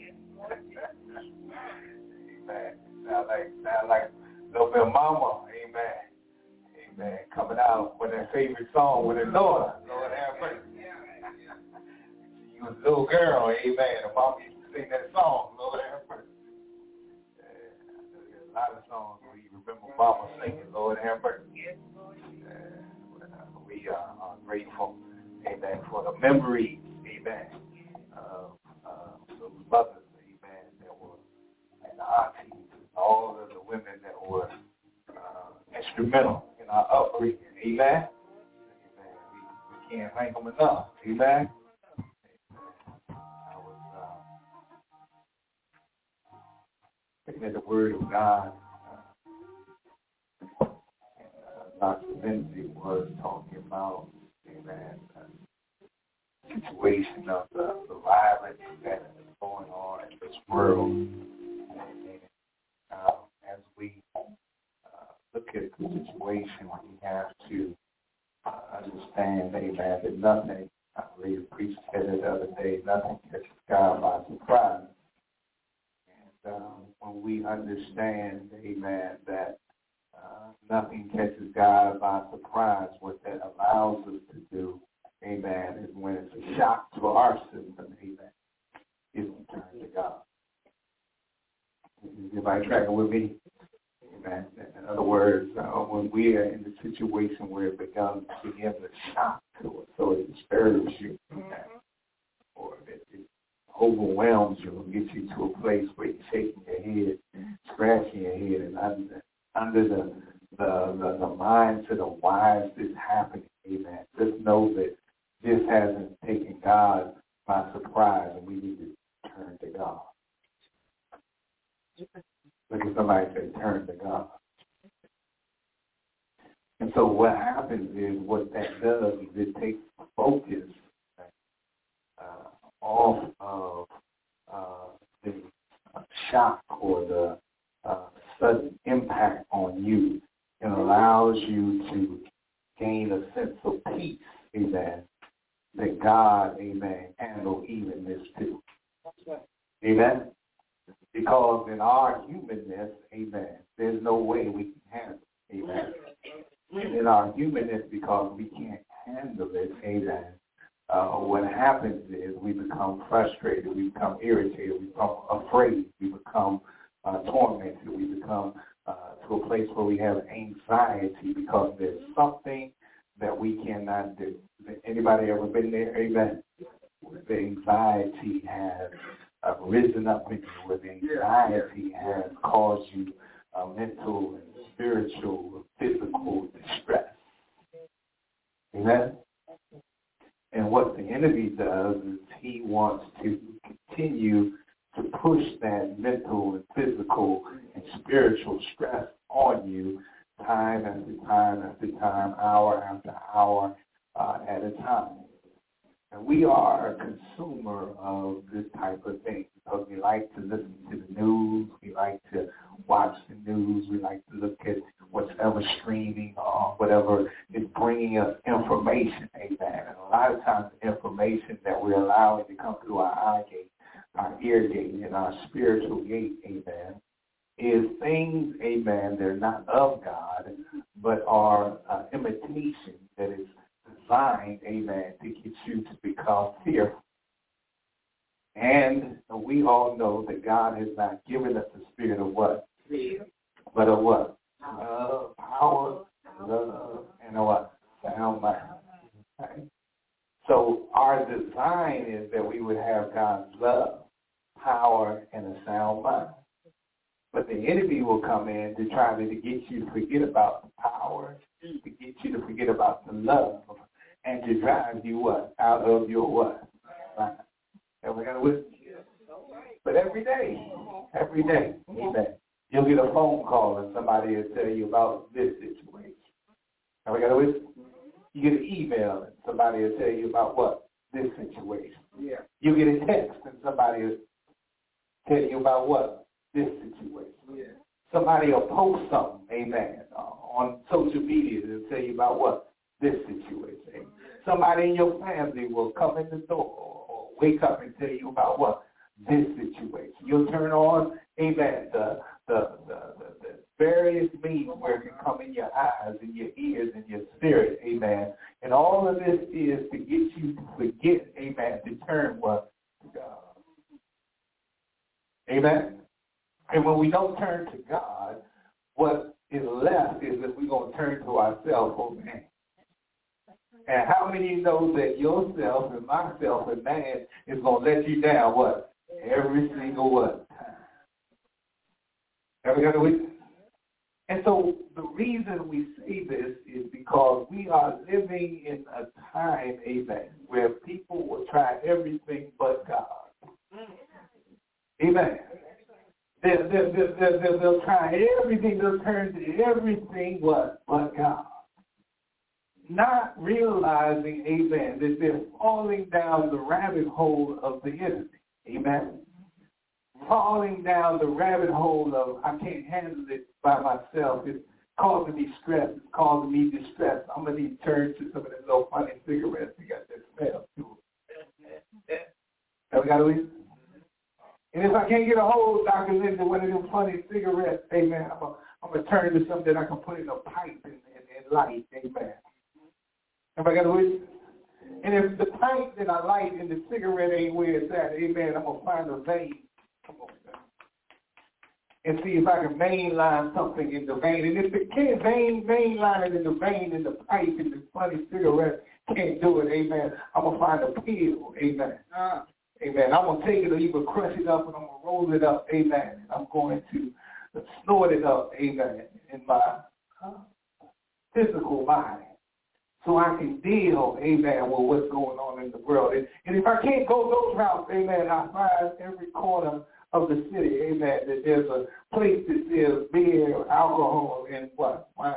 Amen. Sound like, sound like little bit of mama. Amen. Amen. Coming out with her favorite song with her daughter. Lord have mercy. You was a little girl. Amen. The mama sing that song, Lord have mercy. Uh, there's a lot of songs where you remember Mama singing, Lord have mercy. Uh, we uh, are grateful, amen, for the memories, amen, of uh, those mothers, amen, that were, and the aunties, and all of the women that were uh, instrumental in our upbringing, amen. Amen. We, we can't thank them enough, amen. At the Word of God, uh, and, uh, Doctor Lindsay was talking about, amen, the situation of the, the violence that is going on in this world. And uh, as we uh, look at the situation, we have to uh, understand, amen, that nothing, I believe the priest said it the other day, nothing catches God by surprise. Um, when we understand, amen, that uh, nothing catches God by surprise, what that allows us to do, amen, is when it's a shock to our system, amen, is to turn to God. Is everybody tracking with me? Amen. In other words, uh, when we are in the situation where it becomes begins to shock to us, so it disturbs you, amen, or it, it overwhelms you and gets you to a place where you're shaking your head, scratching your head, and under, under the, the, the, the mindset of why is this happening, amen. Just know that this hasn't taken God by surprise, and we need to turn to God. Look at somebody say, turn to God. And so what happens is, what that does is it takes focus uh, off of uh, the uh, shock or the uh, sudden impact on you, and allows you to gain a sense of peace, amen, that God, amen, handle even this too. Amen? Because in our humanness, amen, there's no way we can handle it, amen. In our humanness, because we can't handle it, amen, Uh, what happens is we become frustrated, we become irritated, we become afraid, we become uh, tormented, we become uh, to a place where we have anxiety because there's something that we cannot do. Anybody ever been there? Amen. Where the anxiety has uh, risen up in you, where the anxiety has caused you uh, mental and spiritual, physical distress. Amen. And what the enemy does is he wants to continue to push that mental and physical and spiritual stress on you time after time after time, hour after hour uh, at a time. And we are a consumer of this type of thing because we like to listen to the news, we like to watch the news, we like to look at whatever streaming or whatever is bringing us information, amen. And a lot of times the information that we're allowing to come through our eye gate, our ear gate, and our spiritual gate, amen, is things, amen, they're not of God, but are uh, imitation that is designed, amen, to get you to become fearful. And we all know that God has not given us the spirit of what? Fear. But of what? Love, power, love, and a what? Sound mind. Right? So our design is that we would have God's love, power, and a sound mind. But the enemy will come in to try to get you to forget about the power, to get you to forget about the love, and to drive you what? Out of your what? Mind. And we're gonna with But every day, every day, amen, you'll get a phone call and somebody will tell you about this situation. And we gotta with You get an email and somebody will tell you about what? This situation. Yeah. You get a text and somebody will tell you about what? This situation. Yeah. Somebody will post something, amen, uh, on social media to tell you about what? This situation. Somebody in your family will come in the door or wake up and tell you about what? This situation. You'll turn on, amen, the, the, the, the, the various means where it can come in your eyes and your ears and your spirit, amen. And all of this is to get you to forget, amen, to turn what? To God. Amen. And when we don't turn to God, what is left is that we're going to turn to ourselves, oh man. And how many know that yourself and myself and man is going to let you down, what? Every single what? Time. Ever got a week? And so the reason we say this is because we are living in a time, amen, where people will try everything but God. Amen. They'll, they'll, they'll, they'll, they'll try everything, they'll turn to everything what but God. Not realizing, amen, that they're falling down the rabbit hole of the enemy. Amen. Falling down the rabbit hole of, I can't handle it by myself. It's causing me stress. It's causing me distress. I'm going to need to turn to some of those little funny cigarettes. You got that smell, too. Have we got to leave? And if I can't get a hold of Doctor Linda, one of them funny cigarettes, amen, I'm going I'm to turn to something that I can put in a pipe and, and, and light, amen. Have I got to leave? And if the pipe that I light and the cigarette ain't where it's at, amen, I'm going to find a vein. And see if I can mainline something in the vein. And if it can't vein, mainline it in the vein in the pipe and the funny cigarette can't do it, amen, I'm going to find a pill, amen. Uh, amen. I'm going to take it or even crush it up and I'm going to roll it up, amen. And I'm going to snort it up, amen, in my uh, physical mind. So I can deal, amen, with what's going on in the world. And, and if I can't go those routes, amen, I find every corner of the city, amen, that there's a place that sells beer, alcohol, and what? Wine.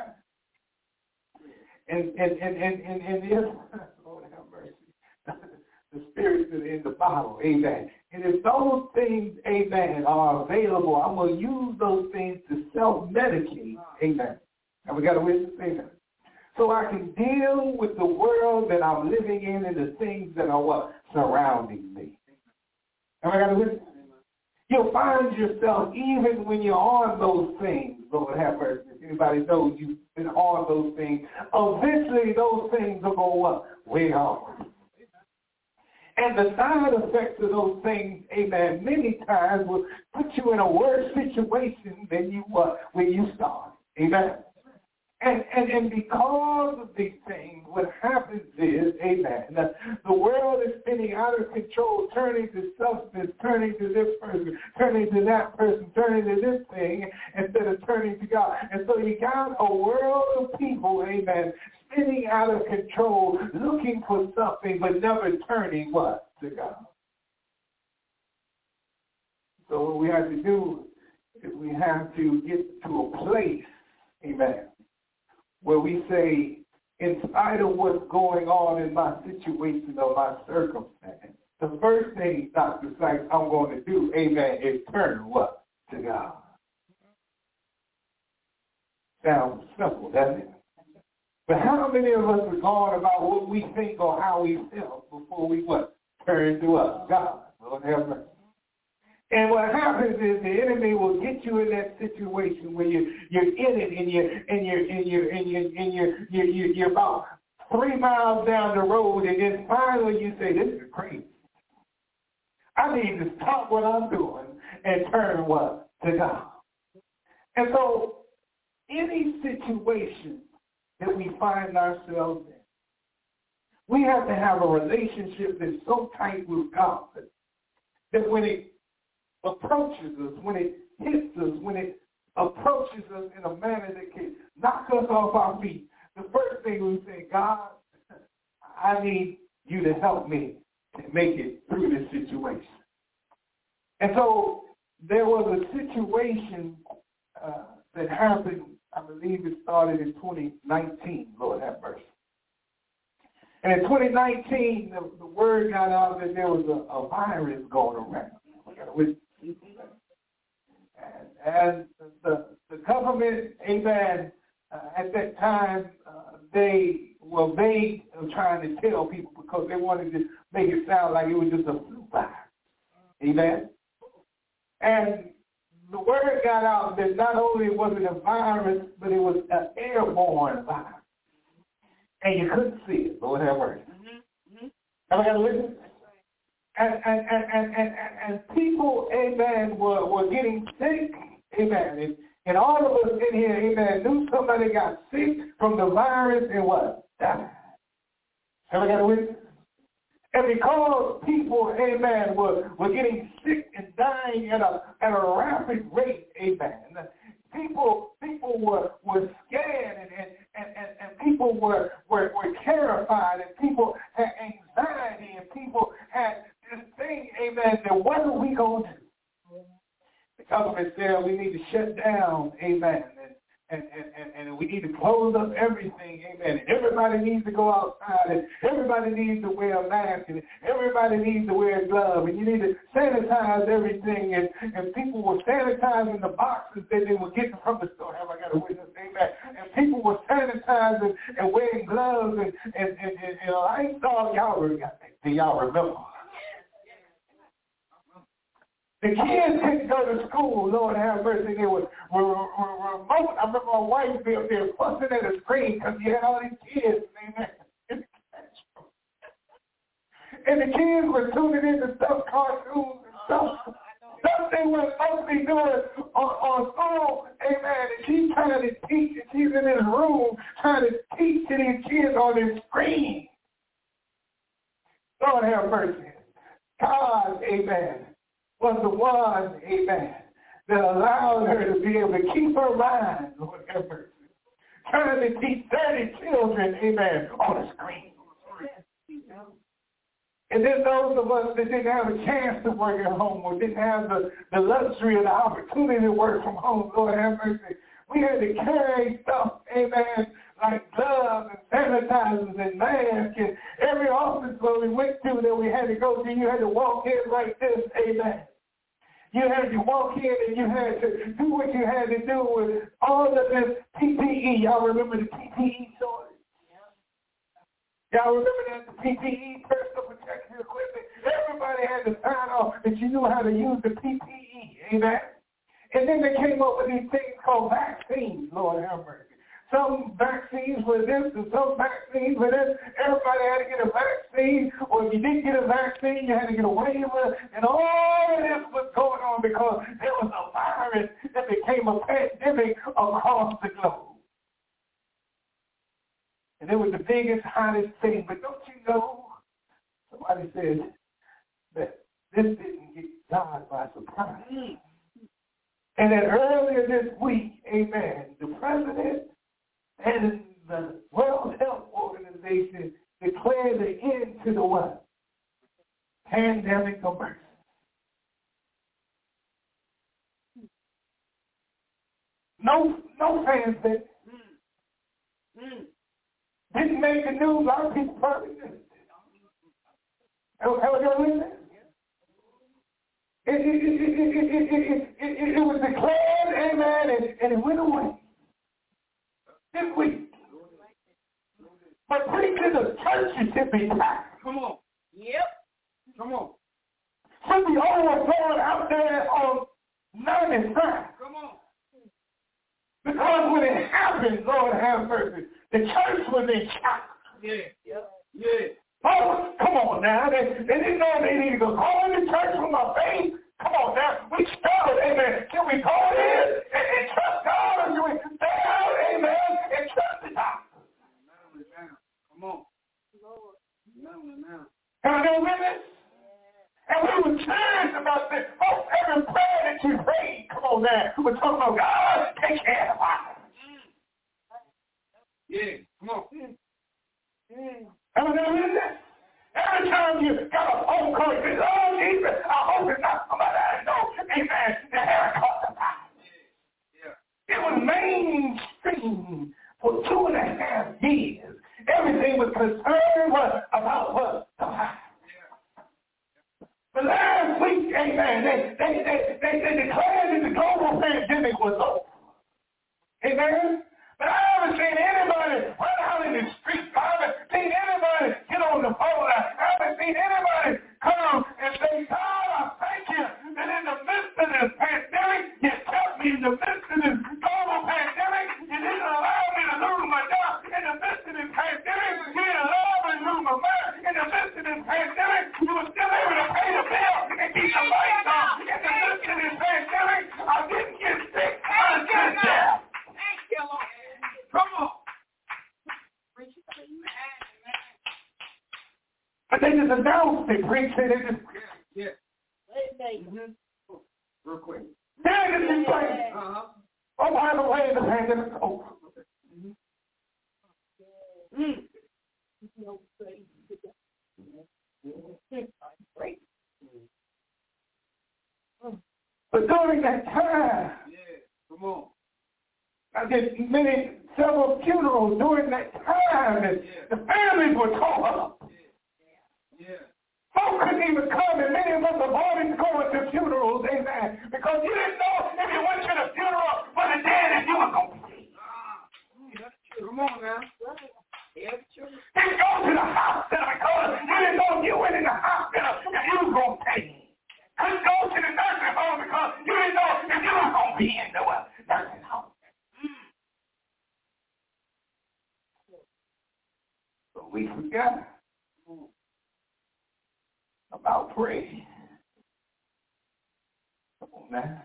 And and and and and, and if, Lord have mercy, the spirits are in the bottle, amen. And if those things, amen, are available, I'm going to use those things to self-medicate, amen. And we got to witness, amen. So I can deal with the world that I'm living in and the things that are what? Surrounding me. Am I got to listen? You'll find yourself, even when you're on those things, Lord have mercy, if anybody knows you've been on those things, eventually those things will go up, way off. And the side effects of those things, amen, many times will put you in a worse situation than you were when you started. Amen. And, and and because of these things, what happens is, amen, the, the world is spinning out of control, turning to substance, turning to this person, turning to that person, turning to this thing, instead of turning to God. And so you got a world of people, amen, spinning out of control, looking for something, but never turning what? To God. So what we have to do is we have to get to a place, amen, where we say, in spite of what's going on in my situation or my circumstance, the first thing, Doctor Sykes, I'm going to do, amen, is turn what? To God. Sounds simple, doesn't it? But how many of us are going about what we think or how we feel before we what? Turn to us? God. Lord have mercy. And what happens is the enemy will get you in that situation where you you're in it and you and you're and you're and you're and you're you're, you're, you're about three miles down the road, and then finally you say, "This is crazy. I need to stop what I'm doing and turn what? To God." And so, any situation that we find ourselves in, we have to have a relationship that's so tight with God that when it approaches us, when it hits us, when it approaches us in a manner that can knock us off our feet, the first thing we say, God, I need you to help me to make it through this situation. And so there was a situation uh, that happened, I believe it started in twenty nineteen, Lord have mercy. And in twenty nineteen, the, the word got out that there was a, a virus going around. With, and, and the, the government, amen, uh, at that time, uh, they were vague of trying to tell people because they wanted to make it sound like it was just a flu virus. Amen? And the word got out that not only was it a virus, but it was an airborne virus. And you couldn't see it, Lord have mercy. Mm-hmm. Have I got to listen? And, and, and, and, and, and people, amen, were, were getting sick, amen. And, and all of us in here, amen, knew somebody got sick from the virus and what? Died. Have I got a witness? And because people, amen, were, were getting sick and dying at a at a rapid rate, amen, people people were, were scared and, and, and, and, and people were, were, were terrified and people had anxiety and people had this thing, amen, that what are we going to do? The government said we need to shut down, amen, and, and, and, and we need to close up everything, amen. And everybody needs to go outside and everybody needs to wear a mask and everybody needs to wear a glove and you need to sanitize everything and, and people were sanitizing the boxes that they were getting from the store. Have I got a witness? Amen. And people were sanitizing and wearing gloves and, and, and, and, and Lysol. Y'all, do y'all remember? The kids didn't go to school, Lord have mercy. They were, were, were, were remote. I remember my wife being there fussing at a screen because you had all these kids. Amen. And the kids were tuning into stuff, cartoons and stuff. Stuff they were supposed to be doing on, on school. Amen. And she's trying to teach, and she's in this room trying to teach to these kids on this screen. Lord have mercy. God, amen, was the one, amen, that allowed her to be able to keep her mind, Lord have mercy, trying to teach thirty children, amen, on a screen. And then those of us that didn't have a chance to work at home or didn't have the, the luxury or the opportunity to work from home, Lord have mercy, we had to carry stuff, amen, like gloves and sanitizers and masks. And every office where we went to that we had to go to, you had to walk in like this, amen. You had to walk in and you had to do what you had to do with all of this P P E. Y'all remember the P P E shortage? Y'all remember that? The P P E, personal protection equipment. Everybody had to sign off that you knew how to use the P P E. Amen? And then they came up with these things called vaccines, Lord have mercy. Some vaccines were this and some vaccines were this. Everybody had to get a vaccine, or if you didn't get a vaccine, you had to get a waiver. And all of this was going on because there was a virus that became a pandemic across the globe. And it was the biggest, hottest thing. But don't you know, somebody said that this didn't get God by surprise. And then earlier this week, amen, the president and the World Health Organization declared the end to the what? Pandemic emergency. No, no fancy, Mm. Didn't make the news. A lot of people probably did. Have we got with that? It, it, it, it, it, it, it, it, it was declared, amen, and, and it went away. This week. But preachers of churches should be packed. Come on. Yep. Come on. Should be overflowing out there on ninety-five. Come on. Because when it happened, Lord have mercy, the church was in shock. Yeah. Yep. Yeah. Oh, come on now. They, they didn't know they needed to go in the church with my faith. Come on now. We started, amen. Can we go in and, and trust God, or can we stay out, amen, and trust the doctor? Come on. Lord. Have I got witness? And we were serious about this. Oh, every prayer that you prayed, come on now. We're talking about God, take care of us. Yeah, come on. Mm. Have I got witness? Every time you got a phone call, you say, oh, Jesus, I hope it's not somebody I know. Amen. The hair caught the fire. Yeah. It was mainstream for two and a half years. Everything was concerned what, about what? The fire. But last week, amen, they, they, they, they, they declared that the global pandemic was over. Amen? But I haven't seen anybody run out in the street. I haven't seen anybody get on the phone. I haven't seen anybody come and say, God, I thank you that in the midst of this pandemic, you kept me in the midst of this global pandemic. You didn't allow me to lose my job. In the midst of this pandemic, you didn't allow me to lose my marriage. In the midst of this pandemic, you were still able to pay the bill and keep the lights on. In the midst of this pandemic, I didn't get sick. I was just there. Thank you, Lord. Come on. But they just announced it, preach it. They just, yeah. yeah. Mm-hmm. Real quick. Yeah, this is like, uh-huh. Oh, by the way, the pandemic's over. Mm-hmm. Mm. But during that time, yeah, come on. I did many, several funerals during that time, and yeah. the families were tore up. Yeah. Yeah. Folks couldn't even come, and many of us are always going to funerals, amen, because you didn't know if you went to the funeral for the dead if you were going to see. Come on now. Didn't go to the hospital because you didn't know if you went in the hospital if you was going to pay. Couldn't go to the nursing home because you didn't know if you was going to be in the nursing home. But we forgot about prayer. Come on now.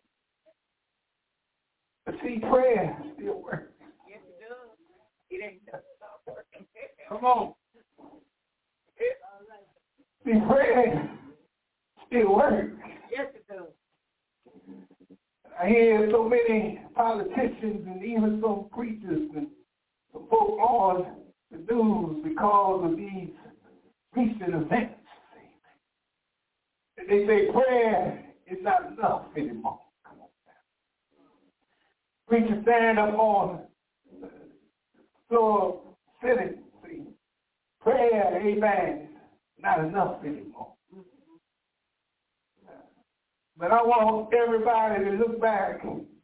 But see, prayer still works. Yes, it does. It ain't just stop working. Come on. See, prayer still works. Yes, it does. I hear so many politicians and even some preachers and some folk on the news because of these recent events. They say prayer is not enough anymore. Come on now. Preachers stand up on the floor sitting. See, prayer, amen, is not enough anymore. But I want everybody to look back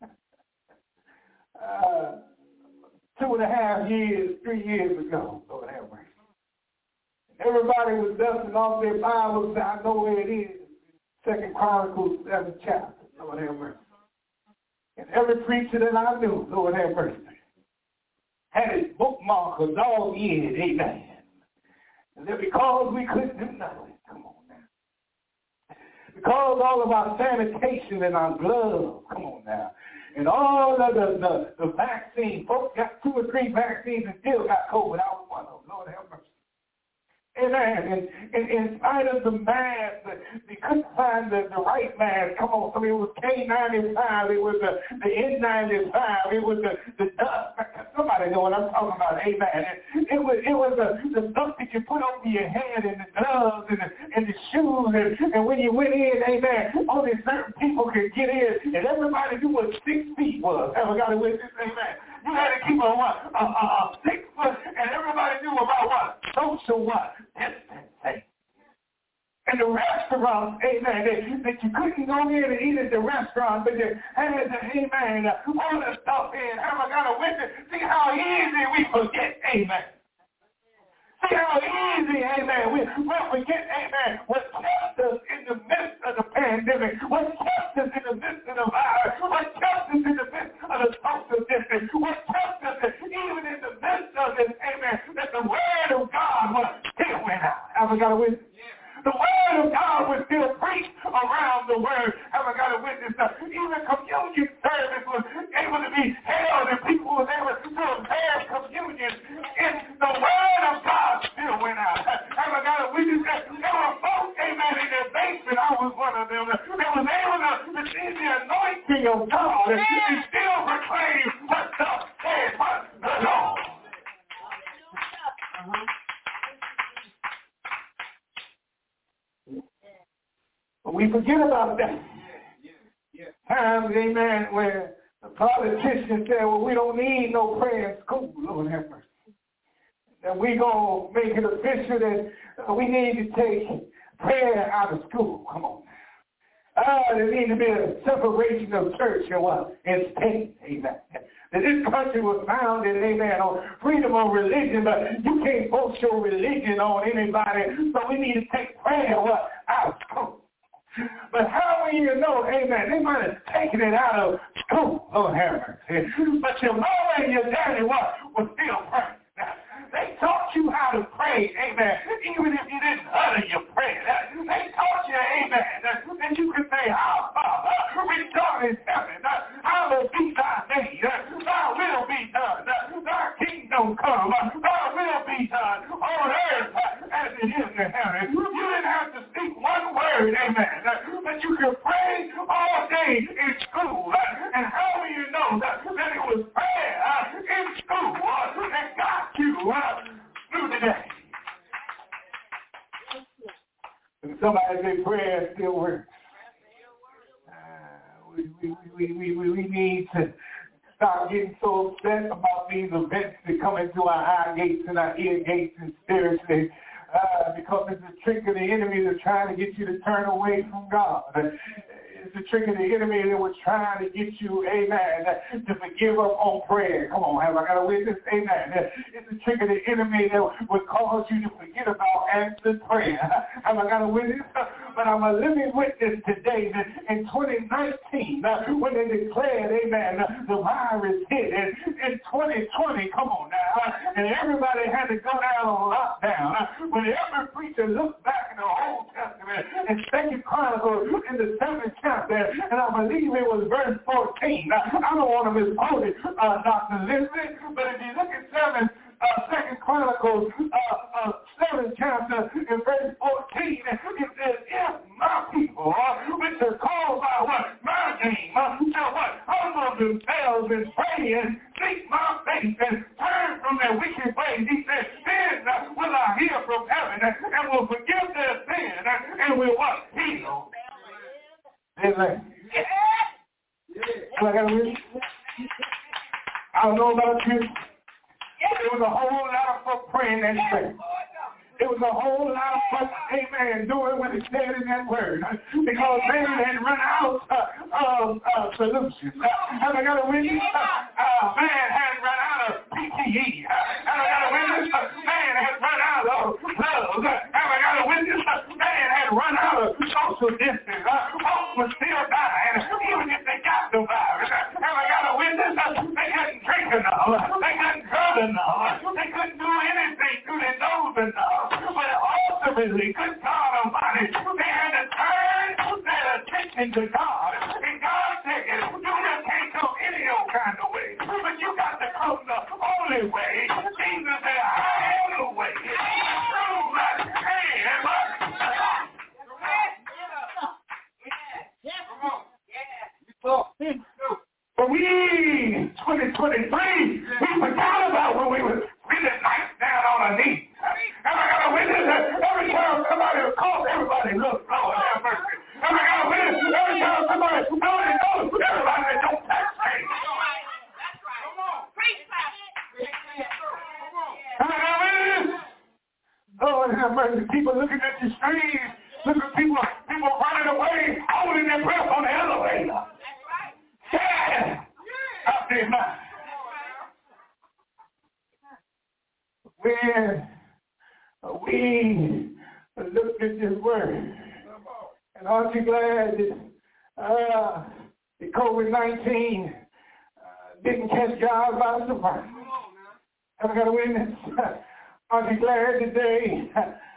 uh, two and a half years, three years ago, Lord have mercy. Everybody was dusting off their Bibles. I know where it is. Second Chronicles, seventh chapter, Lord have mercy. And every preacher that I knew, Lord have mercy, had his bookmark of dog eared, amen. And then because we couldn't do nothing, come on now. Because all of our sanitation and our gloves, come on now. And all of the, the, the vaccine, folks got two or three vaccines and still got COVID. I was one of them, Lord have mercy. Amen. And, and in spite of the mask, they couldn't find the, the right mask. Come on, so it was K ninety-five, it was the, the N ninety-five, it was the, the dust. Somebody know what I'm talking about, amen. It, it was it was the, the stuff that you put over your head and the gloves and the, and the shoes. And, and when you went in, amen, only certain people could get in. And everybody knew what six feet was. Ever got a witness, amen. You had to keep a what? A, a, a six foot, and everybody knew about what? Social what? Distancing. And the restaurants, amen, that, that you couldn't go in and eat at the restaurant, but you had to, amen, all the stuff in. Have I got a witness? See how easy we forget, amen. See how easy, amen, we, we forget, amen, what kept us in the midst of the pandemic, what kept us in the midst of the virus, what kept us in the midst of the social distance, what kept us even in the midst of this, amen, that the word of God was still went out. Have I got a witness? The word of God was still preached around the word. Have I got a witness? Even communion service was able to be held and people were able to observe communion. And the word of God still went out. Have I got a witness? There were folks, amen, in their basement. I was one of them. That was able to receive the anointing of God and still proclaim what thus said the Lord. Uh-huh. But we forget about that. Times, amen, where the politicians say, well, we don't need no prayer in school. Lord have mercy. That we going to make it official that uh, we need to take prayer out of school. Come on. Ah, uh, there needs to be a separation of church and what? And state. Amen. That this country was founded, amen, on freedom of religion, but you can't force your religion on anybody, so we need to take prayer what? Out of school. But how will you know, amen, they might have taken it out of school, Lord have mercy. But your mama and your daddy, what, was still praying. They taught you how to pray, amen, even if you didn't utter your prayer. They taught you, amen, that you could say, our Father, which art in heaven, hallowed be thy name, thy will be done, thy kingdom come, thy will be done on earth as it is in heaven. You didn't have to speak one word, amen, but you could pray all day in school. And how will you know that, that it was prayer in school that got you through the day? And somebody say prayer still works. Uh, we, we, we, we, we, we need to stop getting so upset about these events that come into our eye gates and our ear gates and spiritually. Uh, because it's a trick of the enemy that's trying to get you to turn away from God. It's a trick of the enemy that was trying to get you, amen, to forgive up on prayer. Come on, have I got a witness? Amen. It's a trick of the enemy that would cause you to forget about answered prayer. Have I got a witness? But I'm a living witness today that in twenty nineteen, when they declared, amen, the virus hit, and in twenty twenty, come on now, and everybody had to go down on lockdown. When every preacher looked back in the Old Testament and Second Chronicles in the seventh chapter, and I believe it was verse fourteen. Now, I don't want to misquote it, uh, Doctor Lindsay, but if you look at seven, uh, Second Chronicles, uh, uh, seventh chapter, in verse fourteen, it says, if my people, uh, which are called by what? My name, uh, shall what? Humble themselves and pray and seek my face and turn from their wicked ways. He said, then uh, will I hear from heaven uh, and will forgive their sin uh, and will what? Heal. Amen. I got a I don't know about you. There was a whole lot of folk praying that day. There was a whole lot of folk, amen, doing what it said in that word. Because man had run out uh, of uh, solutions. Uh, have I got a witness? Uh, uh, man had run out of P P E. Uh, have I got a witness? Uh, man had run out of gloves. Uh, have I got a witness? Uh, man had run out of social distance. Uh, folks were still dying, even if they got the virus. Uh, have I got a witness? Uh, they couldn't drink enough. Uh, they couldn't drug enough. Uh, they couldn't do anything through their nose enough. But ultimately, good God Almighty, they had to turn their attention to God. And God said, you just can't come any old kind of way, but you got to come the only way. Jesus said, I am the way. Through my hand. But we, twenty twenty-three, we forgot about when we were spending nights down on our knees. And I got a witness that every time somebody would call, everybody look, Lord have mercy. And I got a witness every time somebody nobody knows, everybody don't touch me. Come on. Preach. Lord have mercy. People looking at your screen. Look at people, people running away, holding their breath on the elevator. Yeah. Out there now. When we looked at this word, and aren't you glad that uh, the COVID nineteen uh, didn't catch God by surprise? Have I got a witness? Aren't you glad today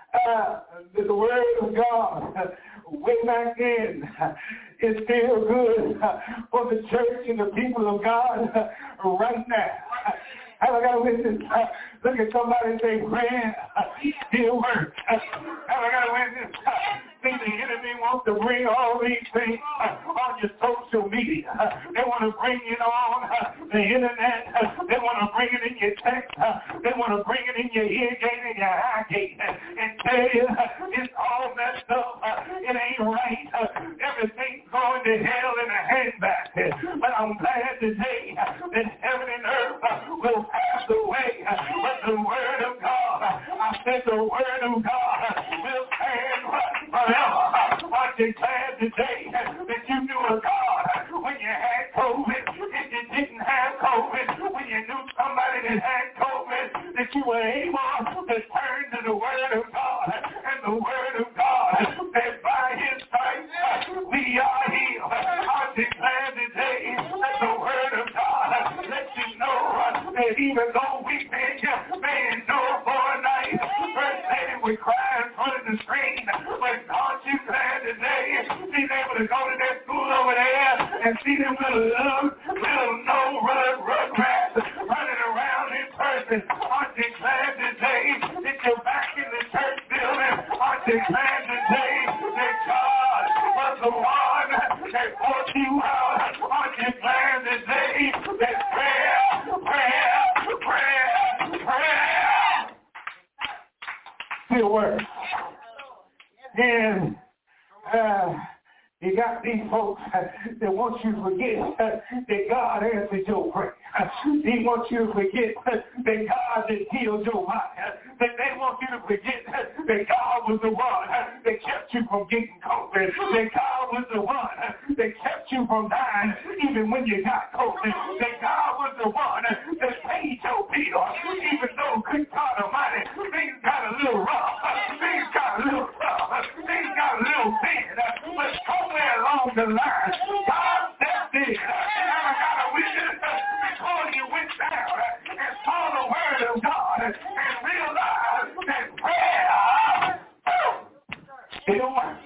uh, that the word of God uh, way back then uh, is still good uh, for the church and the people of God uh, right now? Have I got a witness? Uh, look at somebody and say, friend, uh, still works. Uh, have I got a witness? Uh, see, the enemy wants to bring all these things uh, on your social media. Uh, they want to bring it on uh, the internet. Uh, they want to bring it in your text. Uh, they want to bring it in your ear gate and your eye gate uh, and tell you uh, it's all messed up. Uh, it ain't right. Uh, everything's going to hell in a handbag. Uh, but I'm glad today uh, that heaven and earth uh, will pass away, uh, but the word of God, uh, I said the word of God uh, will stand forever. I declare today uh, that you knew a God uh, when you had COVID, if you didn't have COVID, when you knew somebody that had COVID, that you were able to turn to the word of God, and the word of God that by his stripes uh, we are healed. I declare today that the word of God lets you know uh, that even though we may, may endure for a night, first lady would cry in front of the screen, but aren't you glad today she's able to go to that school over there and see them little love, little no rug, rug rats running around in person? Aren't you glad today that you're back in the church building? Aren't you glad today that God was the one that brought you out? Aren't you glad today that prayer, prayer, prayer, prayer still works? And uh, you got these folks that want you to forget that God answered your prayer. He wants you to forget that God that healed your mind. That they want you to forget that God was the one that kept you from getting COVID. That God was the one that kept you from dying even when you got COVID. That God was the one that paid your bill. Even though, good God Almighty, things got a little rough. Things got a little tough. Things got a little thin. But somewhere along the line, God stepped in. And I got a witness before you went down and saw the word of God and realized that prayer still works.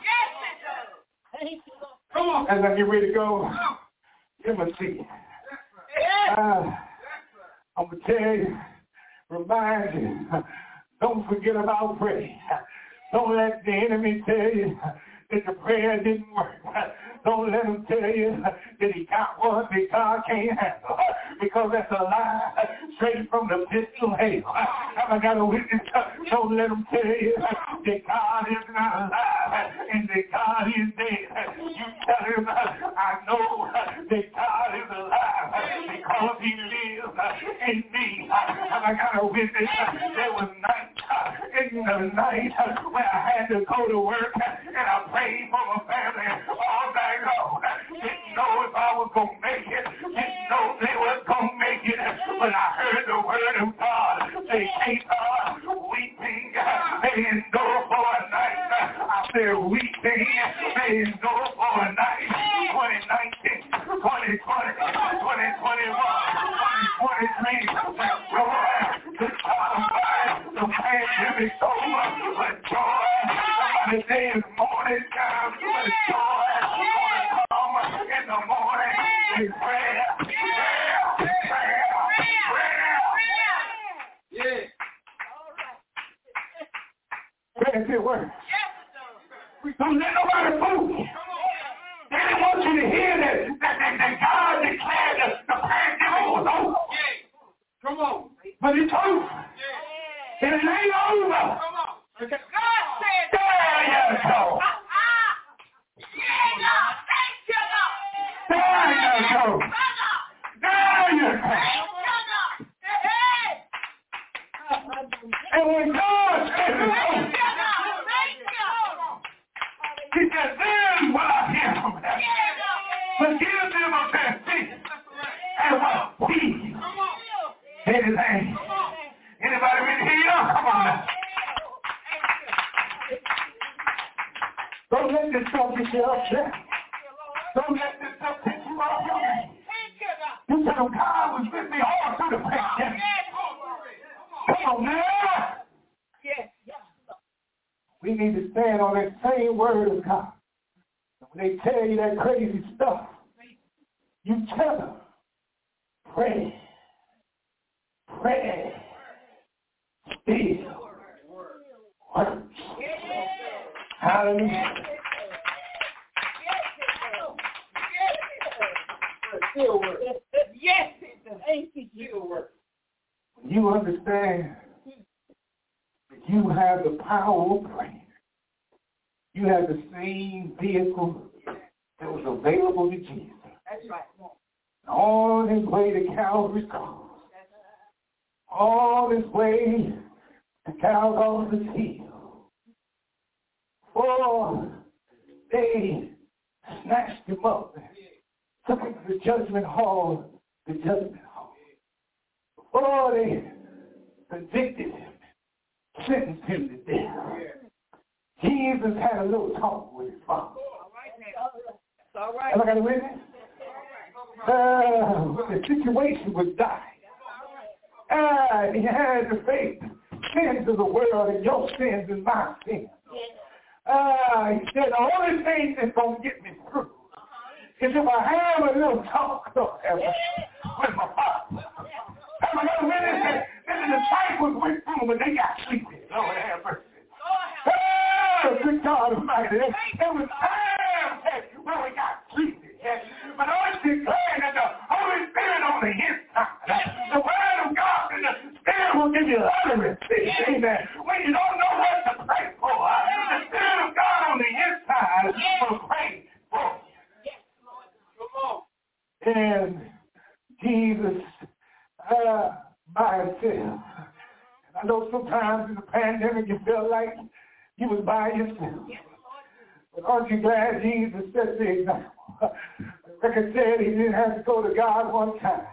Come on. As I get ready to go, give me a seat. Uh, I'm going to tell you, remind you, don't forget about prayer. Don't let the enemy tell you that the prayer didn't work. Don't let him tell you that he got one that God can't handle, because that's a lie straight from the pit of hell. Have I got a witness? Don't let him tell you that God is not alive and that God is dead. You tell him, I know that God is alive because he lives in me. Have I got a witness? There was night in the night when I had to go to work and I prayed for my family all night long. Didn't know if I was going to make it. Didn't know they were going to make it. But I heard the word of God say, keep on weeping, may endure for a night. I said, weeping, may endure for a night. twenty nineteen, twenty twenty, twenty twenty-one, twenty twenty-three, that's joy. The time the pandemic's over, but joy. Somebody say it's morning time, but joy. Come in the morning, we prayer, prayer, prayer, prayer. Yeah. Prayer still works. Don't let nobody fool you. They didn't want you to hear that, that, that, that God declared that the pandemic was over. Come on. But it's over. And it ain't over. Come on. Okay. God said, there you go. There you go. There you go. And when God says it's over, Don't let this stuff get you upset. Don't let this stuff get you off your feet. You tell them God was with me all through the pandemic. Come on now. Yes, yes. We need to stand on that same word of God. When they tell you that crazy stuff, you tell them, pray, pray, still works. Hallelujah. Still work. Yes, it does. Ain't it still work? You understand that you have the power of prayer. You have the same vehicle that was available to Jesus. That's right. All his way to Calvary's cross. All his way to Calvary's hill. For they snatched him up and took him to the judgment hall, the judgment hall. Before they convicted him, sentenced him to death. Jesus had a little talk with his father. All right. Am I got a witness? Uh, the situation was dire. And he had to face sins of the world and your sins and my sins. Uh, he said, the only thing that's going to get me through is if I have a little talk with my father. Am I got a witness? And the disciples went through when they got sleepy. Lord have mercy. Oh, good God Almighty. There was time when we got sleepy. But I was declaring that the Holy Spirit on the inside, the Word of God and the Spirit will give you utterance. Amen. When you don't know what to pray for, the Spirit of God on the inside will pray for you. And Jesus, uh, by himself. I know sometimes in the pandemic you felt like you was by yourself. But aren't you glad Jesus set the example? The record said he didn't have to go to God one time,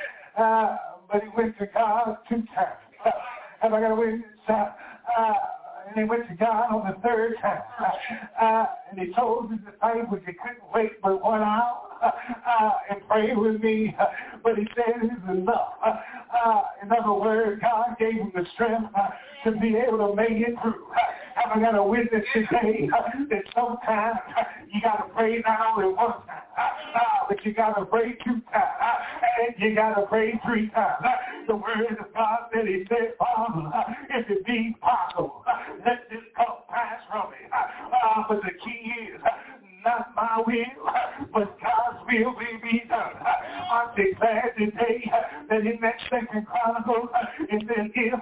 uh, but he went to God two times. Uh, have I got a witness? Uh, uh, and he went to God on the third time. Uh, uh, and he told his disciples he couldn't wait but one hour uh, uh, and pray with me. Uh, but he said it is enough. Uh, uh, in other words, God gave him the strength uh, to be able to make it through. Uh, have I got a witness today uh, that sometimes uh, you got to pray not only one time, uh, uh, but you got to pray two times, uh, and you got to pray three times. Uh, the word of God said, he said, Father, uh, if it be possible, uh, let this cup pass from me. Uh, uh, but the key is, uh, not my will, uh, but God's will will be done. Uh, I'm glad today uh, that in that second chronicle, uh, it says, if uh,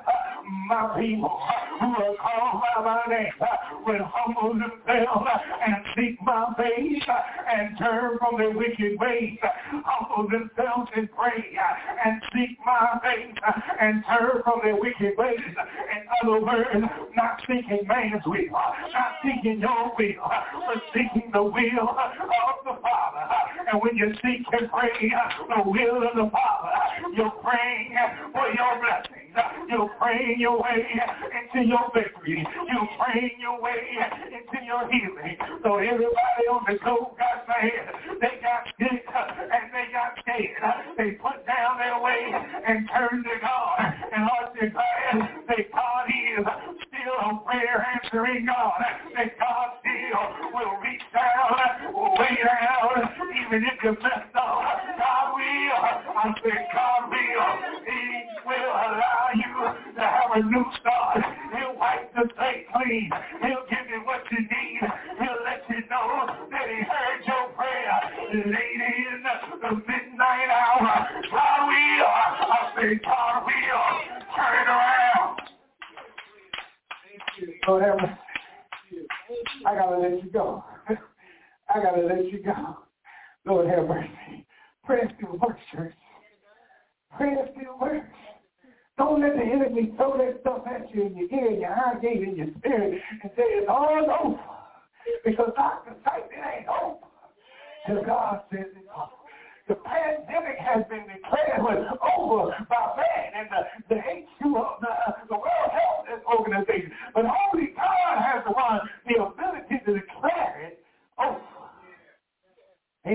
my people uh, who are called by my name uh, will humble themselves uh, and seek my face uh, and turn from their wicked ways, uh, humble themselves and pray uh, and seek my face uh, and turn from their wicked ways. In other words, not seeking man's will, uh, not seeking your will, uh, but seeking the will uh, of the Father. Uh, and when you seek and pray uh, the will of the Father, uh, you're praying uh, for your blessings. You're praying your way into your victory. You're praying your way into your healing. So everybody on the globe got mad. They got sick and they got scared. They put down their way and turned to God. And aren't you glad that God is still a prayer answering God? That God still will reach down, way down, even if you messed up. God will. I said God will. He will allow you to have a new start. He'll wipe the slate clean. He'll give you what you need. He'll let you know that he heard your prayer late in the midnight hour. God will. I say God will. Turn it around. Lord have mercy. I gotta let you go. I gotta let you go. Lord have mercy. Prayer still works, church. Prayer still works. Don't let the enemy throw that stuff at you in your ear, in your eye gate, in your spirit, and say it's all over. Because Doctor Sight, it ain't over. Till God says it's over. The pandemic has been declared over by man and the, the H two O, the, the World Health Organization. But only God has the one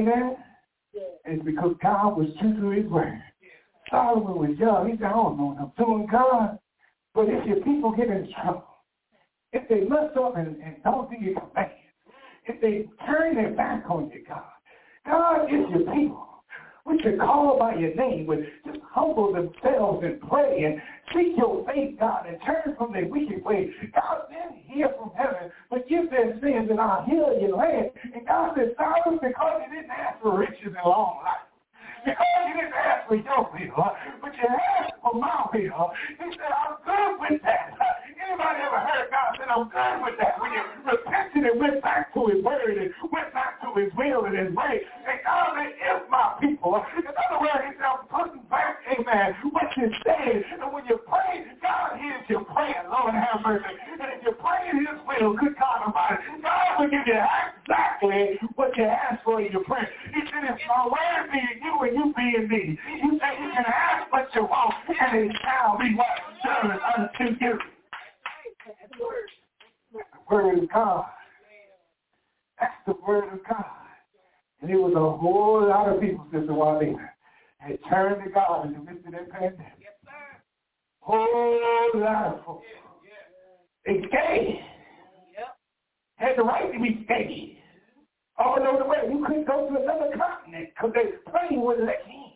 Amen? Yeah. It's because God was true to his word. Solomon was young. He said, I don't know what I'm doing, God. But if your people get in trouble, if they mess up and, and don't do your commands, if they turn their back on you, God, God is your people. We should call by your name, would just humble themselves and pray and seek your face, God, and turn from their wicked ways. God then hear from heaven, forgive their sins, and I'll heal your land. And God said, Solomon, because you didn't ask for riches and long life, because you didn't ask for your will, but you asked for my will. He said, I'm good with that. Anybody ever heard God say, I'm good with that? When you repented and went back to his word and went back to his will and his way. And God said, if my people, in other words, he said, I'm putting back, amen, what you said. And when you pray, God hears your prayer. Lord have mercy. And if you pray in his will, good God Almighty, God will give you exactly what you ask for in your prayer. He said, if my word be in you and you be in me, you say you can ask what you want, and it shall be what done unto you. The word of God. That's the word of God. And it was a whole lot of people, Sister Juanita, had turned to God in the midst of that pandemic. Yes, sir. Whole lot of folks. They scared. Yep. Had the right to be scared. All over the way. You couldn't go to another continent because they plane wouldn't let you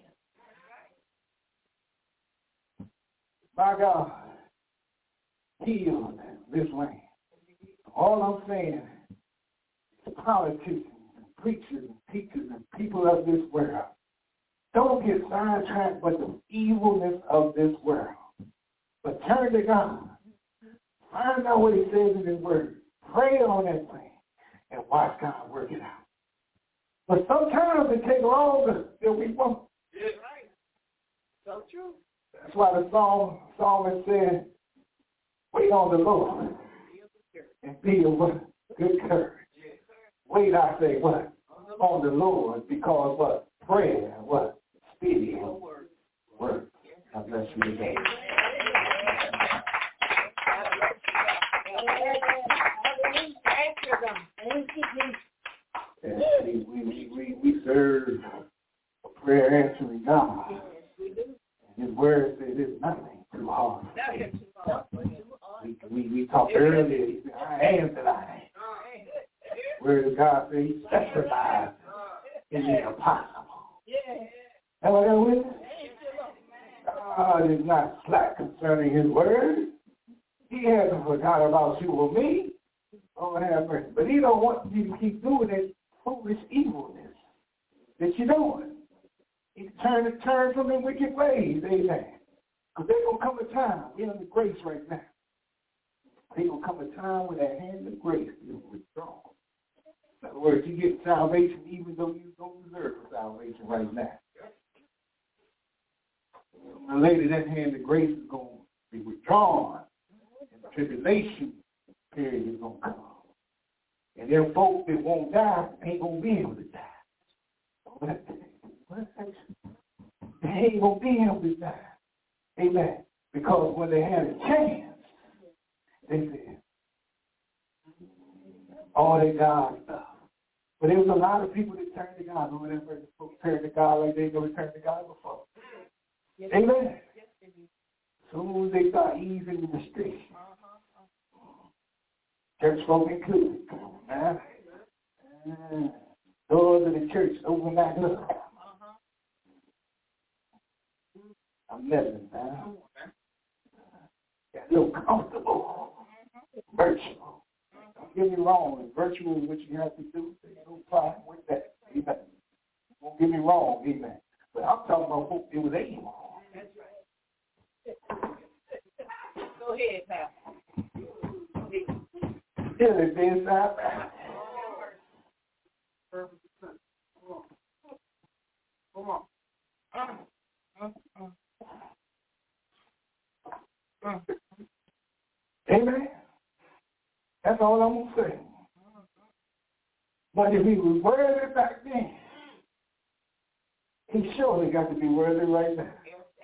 in. My God, healed this land. All I'm saying is politicians and preachers and teachers and people of this world, don't get sidetracked by the evilness of this world. But turn to God. Find out what he says in his word. Pray on that thing and watch God work it out. But sometimes it takes longer than we want. Yeah, right. So true. That's why the psalm, psalmist said, wait on the Lord and be of good courage. Wait, I say what? On the Lord, because what? Prayer, what? Speedy word. God bless you today. And we, we, we, we serve a prayer answering God. His word says there's nothing too hard. We, we, we talked earlier, he said, I am that I am. Word of God says he specializes in the impossible. Have I got a witness? God is not slack concerning his word. He hasn't forgot about you or me. Oh, have mercy. But he don't want you to keep doing that foolish evilness that you're doing. He turn and turn from the wicked ways, amen. Because there's going to come a time, we're in the grace right now. There's going to come a time when that hand of grace is withdrawn. In other words, you get salvation even though you don't deserve salvation right now. Now later, that hand of grace is going to be withdrawn. And the tribulation period is going to come. And them folks that won't die ain't going to be able to die. What? They ain't going to be able to die. Amen. Because when they had a chance, they said, all they God stuff. But there was a lot of people that turned to God. Remember that first folks turned to God like they never turned to God before. Yes. Amen. Yes. As soon as they start easing the restrictions, church folk included. Uh, doors of the church open back up. I'm living now. Got a little comfortable. Virtual. Don't get me wrong. Virtual is what you have to do. There's no problem with that. Amen. Don't get me wrong. Amen. But I'm talking about folks that was able. That's right. Go ahead now. Still it's inside back. Come on. Come on. Uh, uh, uh. Amen. That's all I'm going to say. But if he was worthy back then, he surely got to be worthy right now.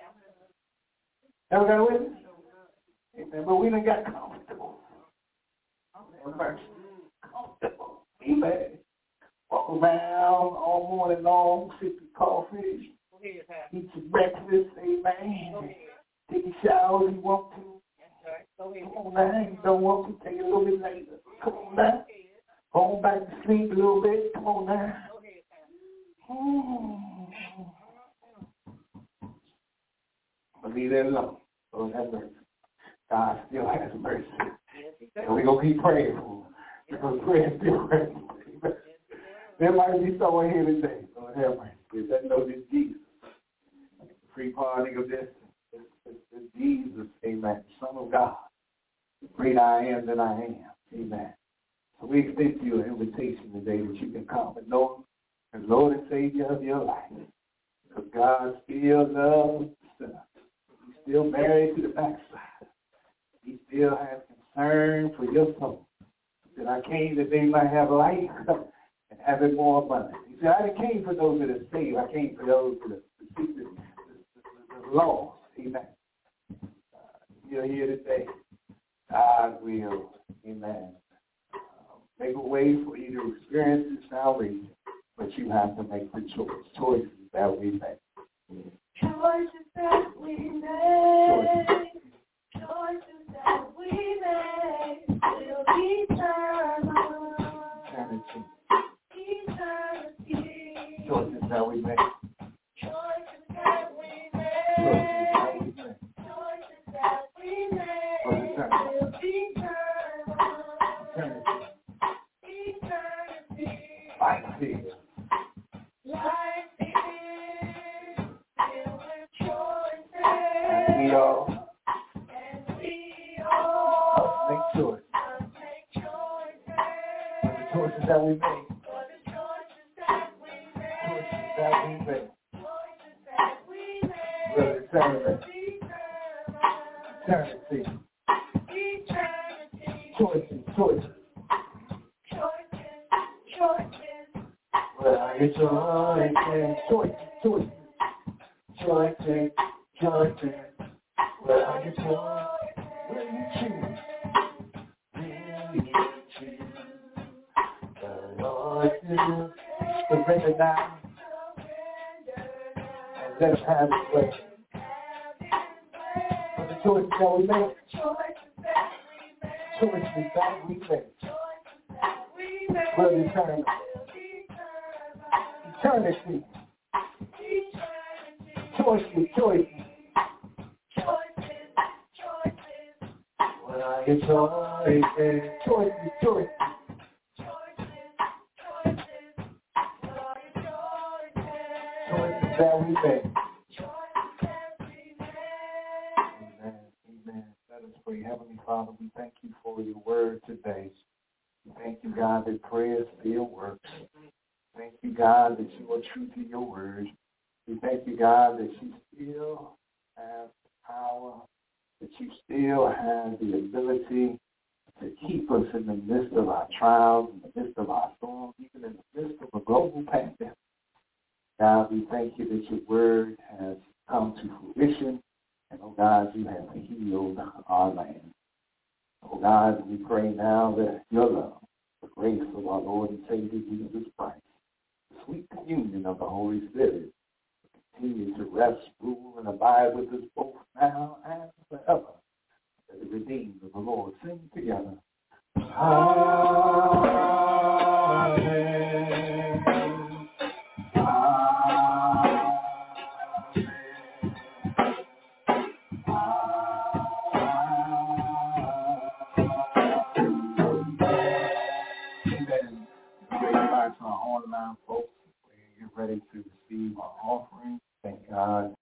Ever got a witness? Amen. But we done got comfortable. Comfortable. Amen. walk around all morning long, sip your coffee, eat your breakfast, amen. Take a shower if you want to. Come on now, you don't want to, take it a little bit later. Come on now. Home back to sleep a little bit. Come on now. But leave that alone. Lord have mercy. God still has mercy. And we're going to keep praying for him. Because prayer still praying. There might be someone here today. Lord have mercy. That knows it's Jesus. The free parting of this is Jesus. Amen. Son of God. The great I am that I am. Amen. So we extend to you an invitation today that you can come and know him as Lord and Savior of your life. Because God still loves the sinner. He's still married to the backside. He still has concern for your soul. He said, I came that they might have life and have it more abundant. He said, I didn't came for those that are saved. I came for those that are the, the, the, the lost. Amen. Uh, you're here today. God will. Amen. Make a way for you to experience this salvation, but you have to make the choice. Choices that we make. Choices that we make. Choices that we make will be eternal. Eternity. Eternity. Choices that we make. Choices that we make. Choices that we make. Choices that we make will be eternal. Eternity. Life is. Life is filled with choices. And we all. And we all must make choices. must make choices. For the choices that we make. For the choices that we make. Choices that we make. Choices that we make. Will eternity. Eternity. Eternity. Eternity. Choices, choices. Choices. Well, I get choices, choices, choices, choices, choices. Well, I get choices. Will you choose? Will you choose? The Lord to surrender now and let him have his way. For the choices that we make, choices that we make, will determine eternity. Choices, choices. When I get choices, choices, choices. Choices that we make. Amen. Amen. Let us pray. Heavenly Father, we thank you for your word today. We thank you, God, that prayer still works. Thank you, God, that you are true to your word. We thank you, God, that you still have the power, that you still have the ability to keep us in the midst of our trials, in the midst of our storms, even in the midst of a global pandemic. God, we thank you that your word has come to fruition, and, oh, God, you have healed our land. Oh, God, we pray now that your love, the grace of our Lord and Savior Jesus Christ, the sweet communion of the Holy Spirit, continue to rest, rule, and abide with us both now and forever. That the redeemed of the Lord sing together. Amen.